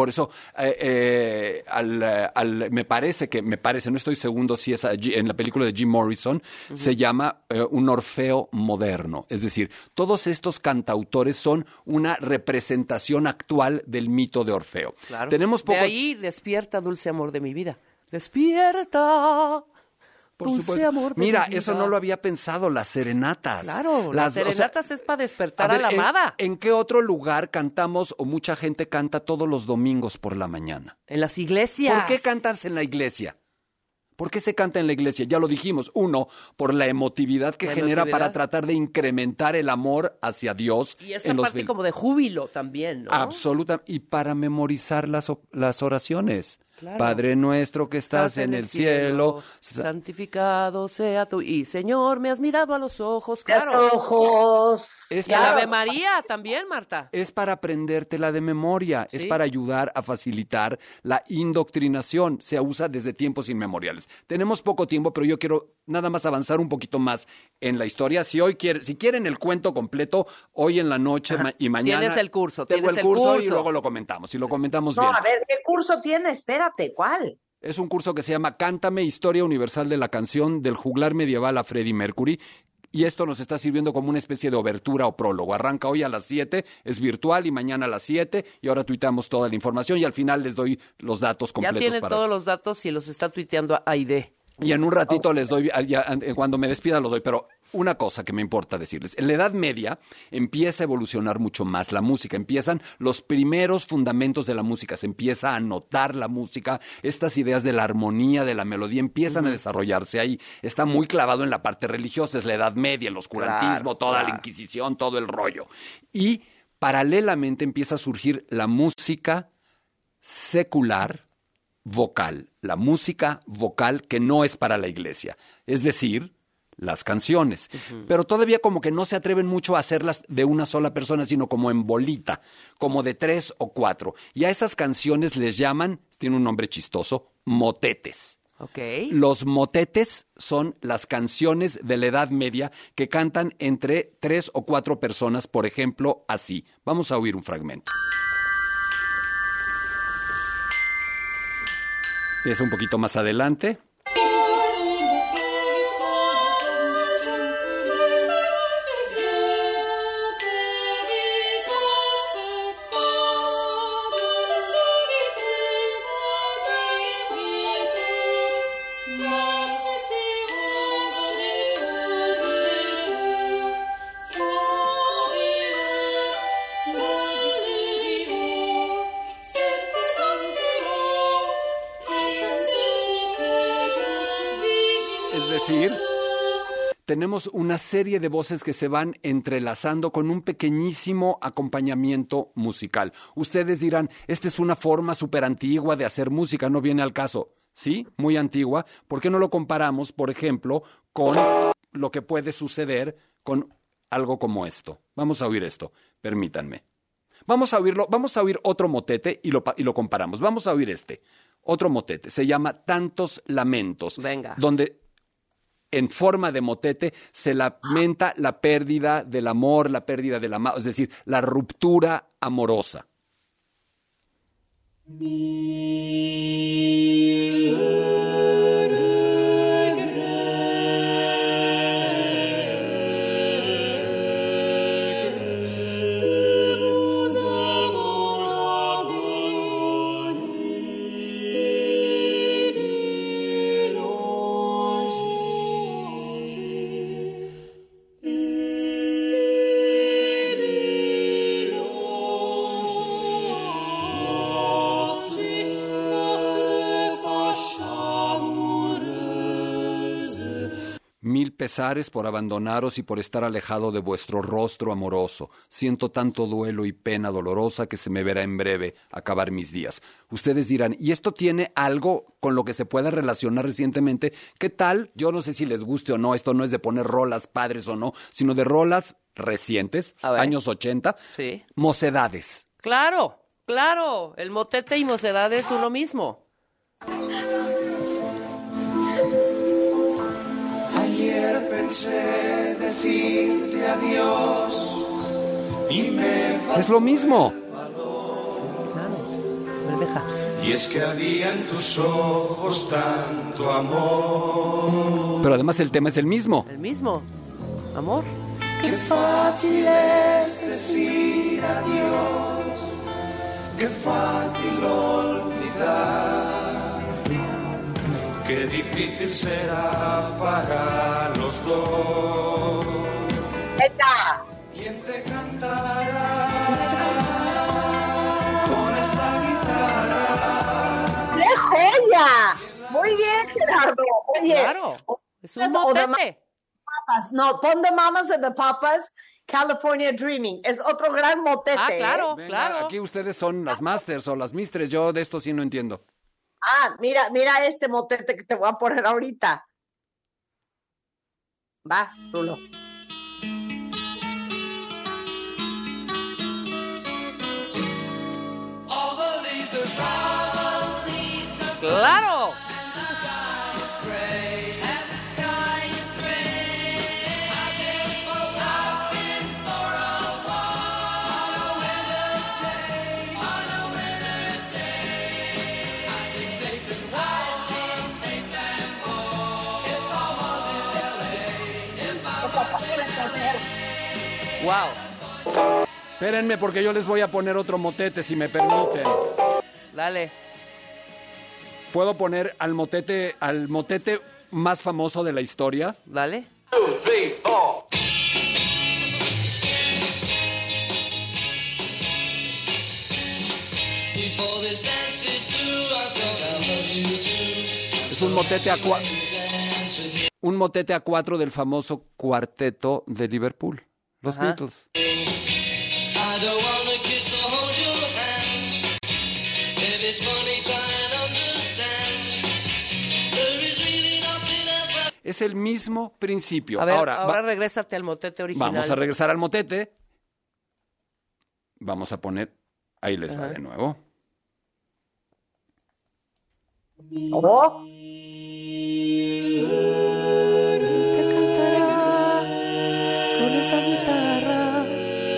me parece, no estoy seguro si es en la película de Jim Morrison, se llama un Orfeo moderno. Es decir, todos estos cantautores son una representación actual del mito de Orfeo. Claro. De ahí despierta, dulce amor de mi vida. Despierta. Por supuesto. Mira, eso no lo había pensado, las serenatas. Claro, las serenatas es para despertar a la amada. ¿En qué otro lugar cantamos o mucha gente canta todos los domingos por la mañana? En las iglesias. ¿Por qué cantas en la iglesia? ¿Por qué se canta en la iglesia? Ya lo dijimos. Uno, por la emotividad que genera para tratar de incrementar el amor hacia Dios. Y esta parte como de júbilo también, ¿no? Absolutamente. Y para memorizar las oraciones. Claro. Padre nuestro que estás en el cielo, santificado sea tu... Y Señor, me has mirado a los ojos, claro. Los ojos. Y a la Ave María también, Marta. Es para aprendértela de memoria, es para ayudar a facilitar la indoctrinación. Se usa desde tiempos inmemoriales. Tenemos poco tiempo, pero yo quiero nada más avanzar un poquito más en la historia. Si quieren el cuento completo, hoy en la noche y mañana... Tienes el curso. Tengo el curso y luego lo comentamos. Y lo comentamos bien. No, a ver, ¿qué curso tienes? Espérate, ¿cuál? Es un curso que se llama Cántame, Historia Universal de la Canción, del juglar medieval a Freddie Mercury. Y esto nos está sirviendo como una especie de obertura o prólogo. Arranca hoy a las 7, es virtual, y mañana a las 7, y ahora tuiteamos toda la información y al final les doy los datos completos. Ya tienen todos los datos y los está tuiteando Aide. Y en un ratito les doy, cuando me despida los doy, pero una cosa que me importa decirles. En la Edad Media empieza a evolucionar mucho más la música, empiezan los primeros fundamentos de la música, se empieza a notar la música, estas ideas de la armonía, de la melodía, empiezan a desarrollarse ahí. Está muy clavado en la parte religiosa, es la Edad Media, el oscurantismo, toda la Inquisición, todo el rollo. Y paralelamente empieza a surgir la música secular, vocal, la música vocal que no es para la iglesia, es decir, las canciones. Pero todavía como que no se atreven mucho a hacerlas de una sola persona, sino como en bolita, como de 3 o 4. Y a esas canciones les llaman, tiene un nombre chistoso, motetes. Okay. Los motetes son las canciones de la Edad Media que cantan entre 3 o 4 personas, por ejemplo, así. Vamos a oír un fragmento. Es un poquito más adelante. Tenemos una serie de voces que se van entrelazando con un pequeñísimo acompañamiento musical. Ustedes dirán, esta es una forma súper antigua de hacer música, no viene al caso. Sí, muy antigua. ¿Por qué no lo comparamos, por ejemplo, con lo que puede suceder con algo como esto? Vamos a oír esto, permítanme. Vamos a oírlo, vamos a oír otro motete y lo comparamos. Vamos a oír otro motete. Se llama Tantos Lamentos. Venga. Donde en forma de motete se lamenta la pérdida del amor, la pérdida del amado, es decir, la ruptura amorosa. Mil pesares por abandonaros y por estar alejado de vuestro rostro amoroso. Siento tanto duelo y pena dolorosa que se me verá en breve acabar mis días. Ustedes dirán, ¿y esto tiene algo con lo que se pueda relacionar recientemente? ¿Qué tal? Yo no sé si les guste o no. Esto no es de poner rolas padres o no, sino de rolas recientes, años 80. Sí. Mocedades. Claro, claro. El motete y mocedades es uno mismo. Ayer pensé decirte adiós y me es lo mismo. Sí, claro. Me deja. Y es que había en tus ojos tanto amor. Pero además el tema es el mismo. El mismo. Amor. Qué fácil es decir adiós. Qué fácil olvidar. Qué difícil será para los dos. ¡Eta! ¿Quién te cantará con esta guitarra? ¡Qué joya! Muy bien, Gerardo. Oye, claro, es un motete. No, pon The Mamas and the Papas, California Dreaming. Es otro gran motete. Ah, claro, Venga, claro. aquí ustedes son las masters o las mistres. Yo de esto sí no entiendo. Ah, mira este motete que te voy a poner ahorita. Vas, Rulo. ¡Claro! Wow. Espérenme porque yo les voy a poner otro motete, si me permiten. Dale. ¿Puedo poner al motete más famoso de la historia? Dale. 2, 3, 4. Es un motete a 4 del famoso cuarteto de Liverpool, los Beatles. Es el mismo principio. A ver, ahora regrésate al motete original. Vamos a regresar al motete. Vamos a poner... Ahí les va de nuevo. ¿Oh? Te cantará con esa guitarra.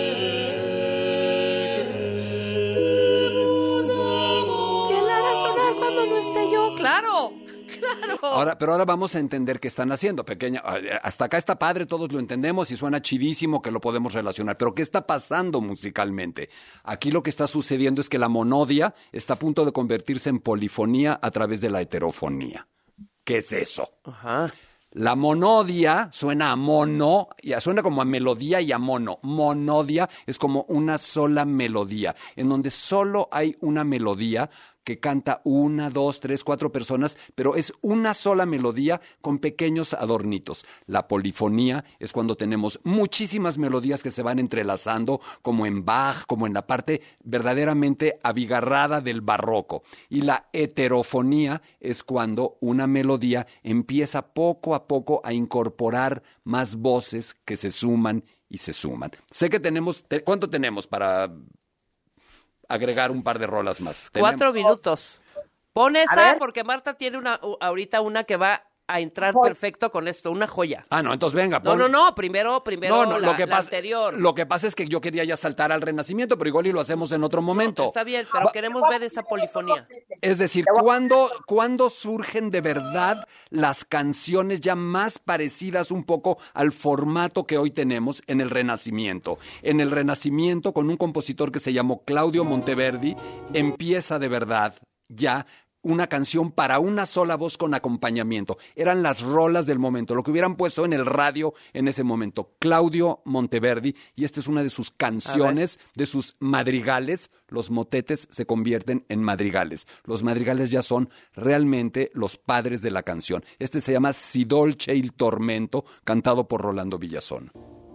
¿Quién la hará sonar cuando no esté yo? ¡Claro! ¡Claro! Pero ahora vamos a entender qué están haciendo, pequeña. Hasta acá está padre, todos lo entendemos y suena chidísimo que lo podemos relacionar. Pero ¿qué está pasando musicalmente? Aquí lo que está sucediendo es que la monodia está a punto de convertirse en polifonía a través de la heterofonía. ¿Qué es eso? Ajá. La monodia suena a mono, suena como a melodía y a mono. Monodia es como una sola melodía, en donde solo hay una melodía que canta 1, 2, 3, 4 personas, pero es una sola melodía con pequeños adornitos. La polifonía es cuando tenemos muchísimas melodías que se van entrelazando, como en Bach, como en la parte verdaderamente abigarrada del barroco. Y la heterofonía es cuando una melodía empieza poco a poco a incorporar más voces que se suman y se suman. Sé que tenemos... ¿Cuánto tenemos para agregar un par de rolas más? 4 minutos. Pon esa porque Marta tiene ahorita una que va a entrar perfecto con esto, una joya. No, entonces venga. No, primero la anterior. Lo que pasa es que yo quería ya saltar al Renacimiento, pero igual y lo hacemos en otro momento. Está bien, pero queremos ver esa polifonía. Es decir, ¿cuándo surgen de verdad las canciones ya más parecidas un poco al formato que hoy tenemos en el Renacimiento? En el Renacimiento, con un compositor que se llamó Claudio Monteverdi, empieza de verdad ya una canción para una sola voz con acompañamiento. Eran las rolas del momento, lo que hubieran puesto en el radio en ese momento. Claudio Monteverdi, y esta es una de sus canciones, de sus madrigales. Los motetes se convierten en madrigales. Los madrigales ya son realmente los padres de la canción. Este se llama Si dolce il tormento, cantado por Rolando Villazón.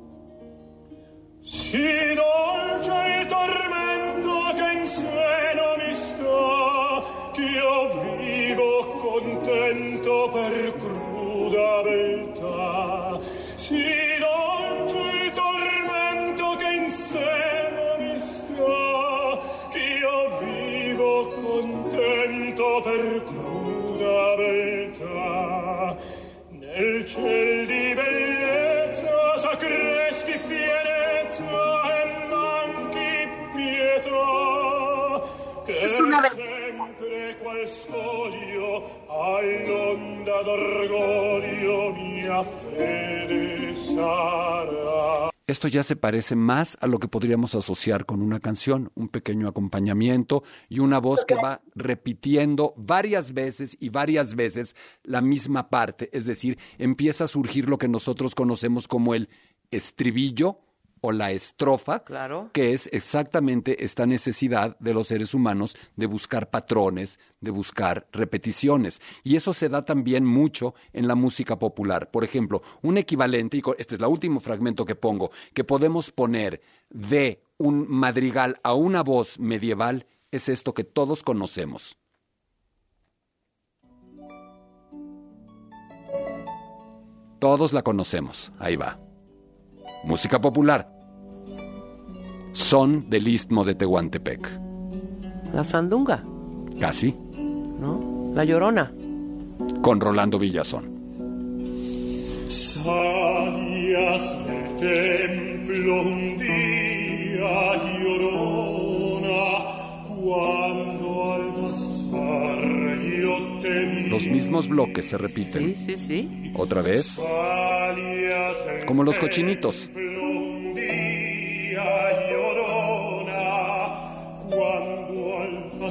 Si dolce il tormento che in seno mi sta, ch'io vivo contento per cruda beltà. Si dolce il tormento che in seno mi sta, ch'io vivo contento per cruda beltà. Nel ciel di bellezza s'accreschi fierezza e manchi pietà, che es una sempre qual scoglio all'onda d'orgoglio mia fede sarà. Esto ya se parece más a lo que podríamos asociar con una canción, un pequeño acompañamiento y una voz que va repitiendo varias veces la misma parte. Es decir, empieza a surgir lo que nosotros conocemos como el estribillo o la estrofa, claro, que es exactamente esta necesidad de los seres humanos de buscar patrones, de buscar repeticiones. Y eso se da también mucho en la música popular. Por ejemplo, un equivalente, y este es el último fragmento que pongo, que podemos poner de un madrigal a una voz medieval, es esto que todos conocemos. Todos la conocemos. Ahí va. Música popular. Son del Istmo de Tehuantepec. La sandunga. Casi. ¿No? La Llorona. Con Rolando Villazón. Salías del templo un día, Llorona, cuando al pasar yo te vi. Los mismos bloques se repiten. Sí. Otra vez. Como los cochinitos. Un día,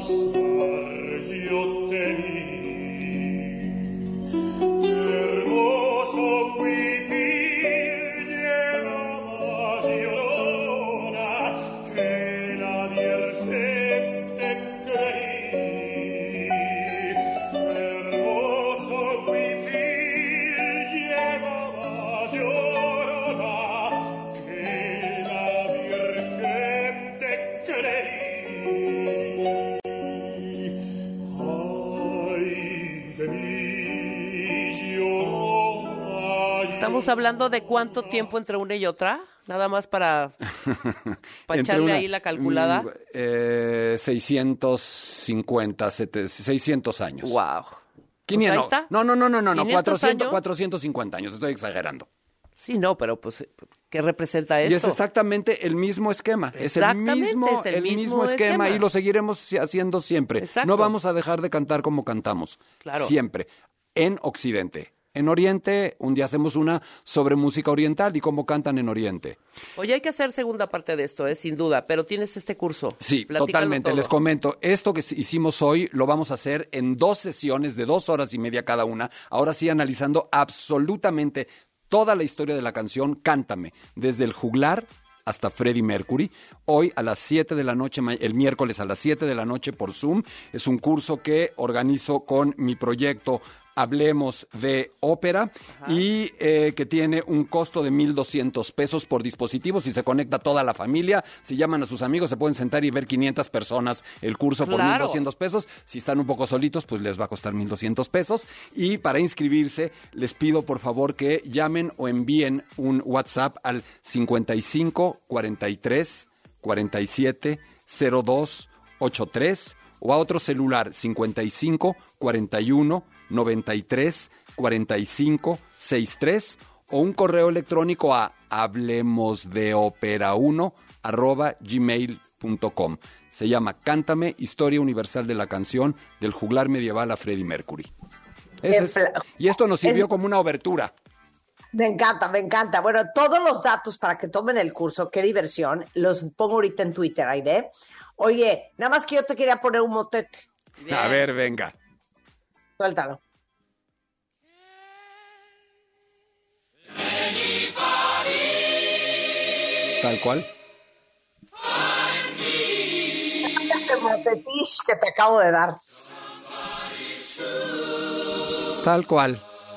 Estamos hablando de cuánto tiempo entre una y otra, nada más para echarle ahí la calculada. 650, 600 años. Wow. 500, pues ahí está. No, 400 450 años, estoy exagerando. Sí, no, pero pues, ¿qué representa esto? Y es exactamente el mismo esquema. Es el mismo esquema y lo seguiremos haciendo siempre. Exacto. No vamos a dejar de cantar como cantamos. Claro. Siempre. En Occidente. En Oriente, un día hacemos una sobre música oriental y cómo cantan en Oriente. Oye, hay que hacer segunda parte de esto, sin duda, pero tienes este curso. Sí, Platícalo totalmente. todo. Les comento, esto que hicimos hoy lo vamos a hacer en 2 sesiones de 2 horas y media cada una. Ahora sí, analizando absolutamente toda la historia de la canción Cántame, desde el juglar hasta Freddie Mercury. Hoy a las 7 de la noche, el miércoles a las 7 de la noche por Zoom. Es un curso que organizo con mi proyecto Hablemos de Ópera. Ajá. Y que tiene un costo de $1,200 por dispositivo. Si se conecta toda la familia, si llaman a sus amigos, se pueden sentar y ver 500 personas el curso por $1,200. Si están un poco solitos, pues les va a costar $1,200. Y para inscribirse, les pido por favor que llamen o envíen un WhatsApp al 55 43 47 02 83 o a otro celular 55 41 93 45 63 o un correo electrónico a hablemosdeopera1@gmail.com. Se llama Cántame, Historia Universal de la Canción del juglar medieval a Freddie Mercury. Y esto nos sirvió como una obertura. Me encanta, me encanta. Bueno, todos los datos para que tomen el curso, qué diversión, los pongo ahorita en Twitter, Aide. Oye, nada más que yo te quería poner un motete. Bien. A ver, venga. Suéltalo. ¿Tal cual? Ese motetish que te acabo de dar. Tal cual.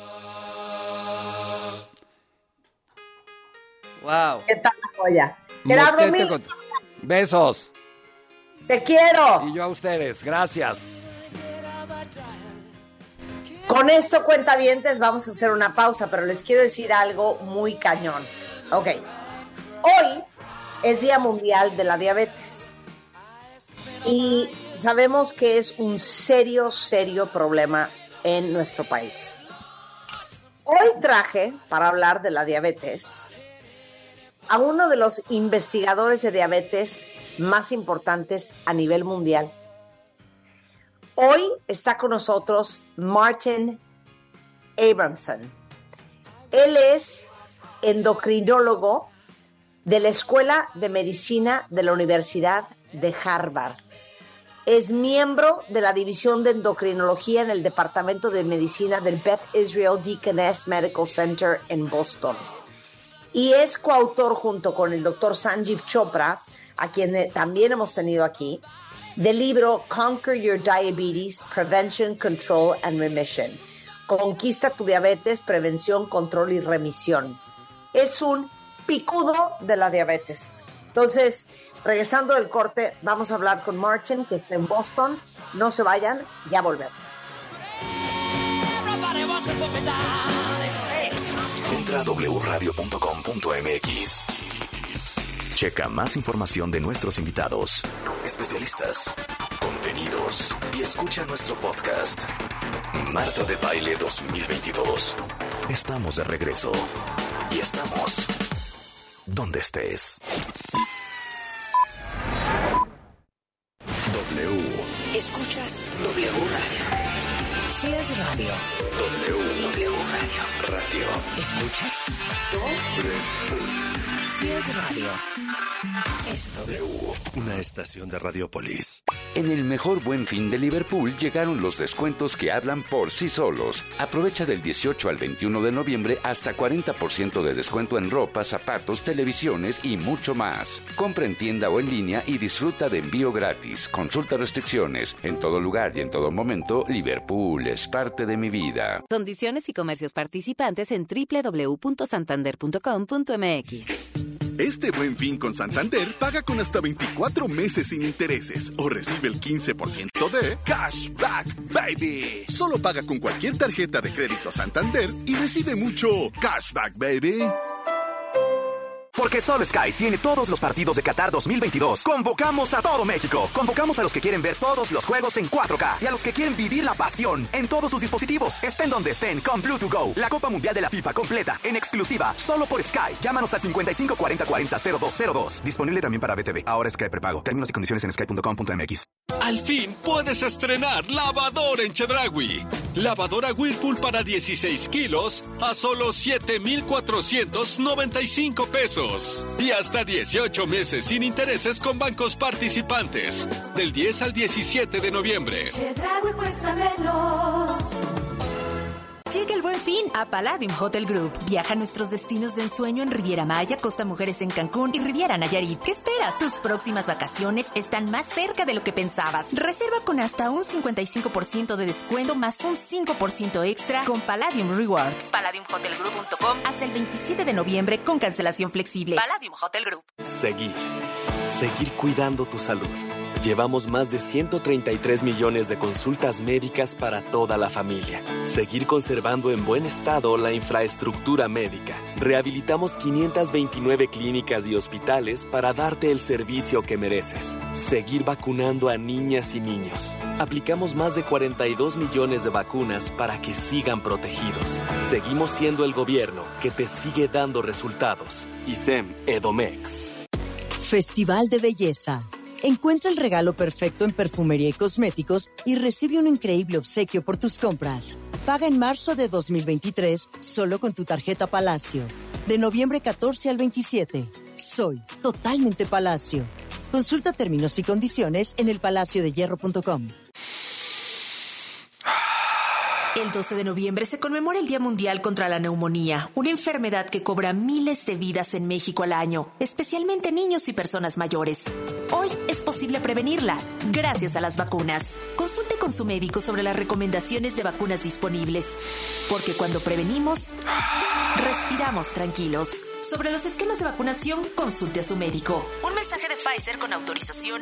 Wow. ¿Qué tal la joya? Gerardo Mil. Besos. Te quiero. Y yo a ustedes. Gracias. Con esto, cuentavientes, vamos a hacer una pausa, pero les quiero decir algo muy cañón. Ok. Hoy es Día Mundial de la Diabetes. Y sabemos que es un serio problema en nuestro país. Hoy traje, para hablar de la diabetes, a uno de los investigadores de diabetes más importantes a nivel mundial. Hoy está con nosotros Martin Abramson. Él es endocrinólogo de la Escuela de Medicina de la Universidad de Harvard. Es miembro de la División de Endocrinología en el Departamento de Medicina del Beth Israel Deaconess Medical Center en Boston. Y es coautor junto con el doctor Sanjeev Chopra, a quien también hemos tenido aquí, del libro Conquer Your Diabetes, Prevention, Control and Remission. Conquista tu diabetes, prevención, control y remisión. Es un picudo de la diabetes. Entonces, regresando del corte, vamos a hablar con Martin, que está en Boston. No se vayan, ya volvemos. Entra a wradio.com.mx. Checa más información de nuestros invitados, especialistas, contenidos y escucha nuestro podcast. Marta de Baile 2022. Estamos de regreso y estamos donde estés. Escuchas W Radio. Si es radio. W Radio. Radio. ¿Escuchas? W. Si es radio, es W. Una estación de Radiopolis. En el mejor Buen Fin de Liverpool llegaron los descuentos que hablan por sí solos. Aprovecha del 18 al 21 de noviembre hasta 40% de descuento en ropa, zapatos, televisiones y mucho más. Compra en tienda o en línea y disfruta de envío gratis. Consulta restricciones. En todo lugar y en todo momento, Liverpool es parte de mi vida. Condiciones y comercios participantes en www.santander.com.mx. Este Buen Fin con Santander paga con hasta 24 meses sin intereses o recibe el 15% de Cashback Baby. Solo paga con cualquier tarjeta de crédito Santander y recibe mucho Cashback Baby. Porque solo Sky tiene todos los partidos de Qatar 2022. Convocamos a todo México. Convocamos a los que quieren ver todos los juegos en 4K y a los que quieren vivir la pasión en todos sus dispositivos. Estén donde estén con Blue2 Go. La Copa Mundial de la FIFA completa, en exclusiva, solo por Sky. Llámanos al 55 40 40 0202. Disponible también para BTV. Ahora Sky prepago. Términos y condiciones en sky.com.mx. Al fin puedes estrenar lavadora en Chedraui. Lavadora Whirlpool para 16 kilos a solo 7,495 pesos. Y hasta 18 meses sin intereses con bancos participantes. Del 10 al 17 de noviembre. Chedraui cuesta menos. Llega el Buen Fin a Palladium Hotel Group. Viaja a nuestros destinos de ensueño en Riviera Maya, Costa Mujeres en Cancún y Riviera Nayarit. ¿Qué esperas? Tus próximas vacaciones están más cerca de lo que pensabas. Reserva con hasta un 55% de descuento más un 5% extra con Palladium Rewards. PalladiumHotelGroup.com hasta el 27 de noviembre con cancelación flexible. Palladium Hotel Group. Seguir cuidando tu salud. Llevamos más de 133 millones de consultas médicas para toda la familia. Seguir conservando en buen estado la infraestructura médica. Rehabilitamos 529 clínicas y hospitales para darte el servicio que mereces. Seguir vacunando a niñas y niños. Aplicamos más de 42 millones de vacunas para que sigan protegidos. Seguimos siendo el gobierno que te sigue dando resultados. ISEM Edomex. Festival de Belleza. Encuentra el regalo perfecto en perfumería y cosméticos y recibe un increíble obsequio por tus compras. Paga en marzo de 2023 solo con tu tarjeta Palacio. De noviembre 14 al 27. Soy totalmente Palacio. Consulta términos y condiciones en elpalaciodehierro.com. El 12 de noviembre se conmemora el Día Mundial contra la Neumonía, una enfermedad que cobra miles de vidas en México al año, especialmente niños y personas mayores. Hoy es posible prevenirla, gracias a las vacunas. Consulte con su médico sobre las recomendaciones de vacunas disponibles, porque cuando prevenimos, respiramos tranquilos. Sobre los esquemas de vacunación, consulte a su médico. Un mensaje de Pfizer con autorización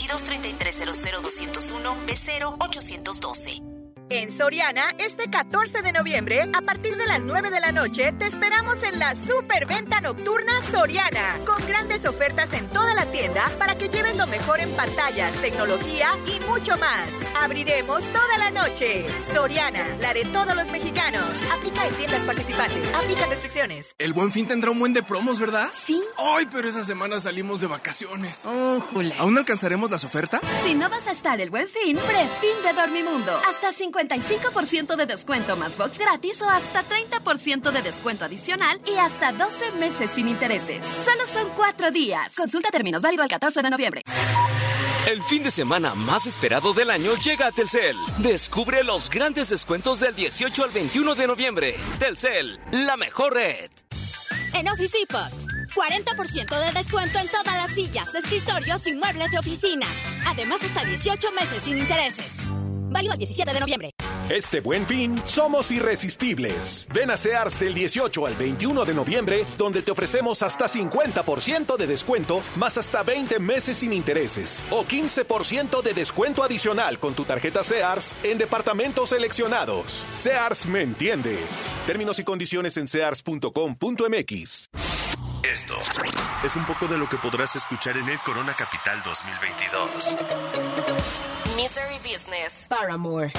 2233-00201-B0-812. En Soriana, este 14 de noviembre, a partir de las 9 de la noche, te esperamos en la Superventa Nocturna Soriana, con grandes ofertas en toda la tienda para que lleves lo mejor en pantallas, tecnología y mucho más. Abriremos toda la noche. Soriana, la de todos los mexicanos. Aplica en tiendas participantes. Aplica restricciones. El Buen Fin tendrá un buen de promos, ¿verdad? Sí. Ay, pero esa semana salimos de vacaciones. ¿Aún alcanzaremos las ofertas? Si no vas a estar el Buen Fin, prefin de Dormimundo. Hasta 55% de descuento más box gratis o hasta 30% de descuento adicional y hasta 12 meses sin intereses. Solo son 4 días. Consulta términos, válido al 14 de noviembre. El fin de semana más esperado del año llega a Telcel. Descubre los grandes descuentos del 18 al 21 de noviembre. Telcel, la mejor red. En Office Depot, 40% de descuento en todas las sillas, escritorios y muebles de oficina. Además, hasta 18 meses sin intereses. Válido el 17 de noviembre. Este Buen Fin, somos irresistibles. Ven a Sears del 18 al 21 de noviembre, donde te ofrecemos hasta 50% de descuento, más hasta 20 meses sin intereses, o 15% de descuento adicional con tu tarjeta Sears en departamentos seleccionados. Sears me entiende. Términos y condiciones en sears.com.mx. Esto es un poco de lo que podrás escuchar en el Corona Capital 2022. Misery Business, Paramore.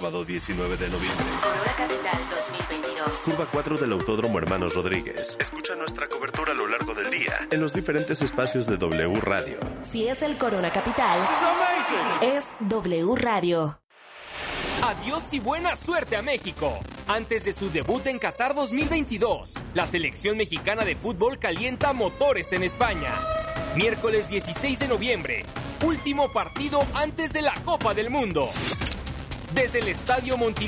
sábado 19 de noviembre. Corona Capital 2022. Curva 4 del Autódromo Hermanos Rodríguez. Escucha nuestra cobertura a lo largo del día en los diferentes espacios de W Radio. Si es el Corona Capital, es W Radio. Adiós y buena suerte a México. Antes de su debut en Qatar 2022, la selección mexicana de fútbol calienta motores en España. Miércoles 16 de noviembre, último partido antes de la Copa del Mundo. Desde el Estadio Montilivi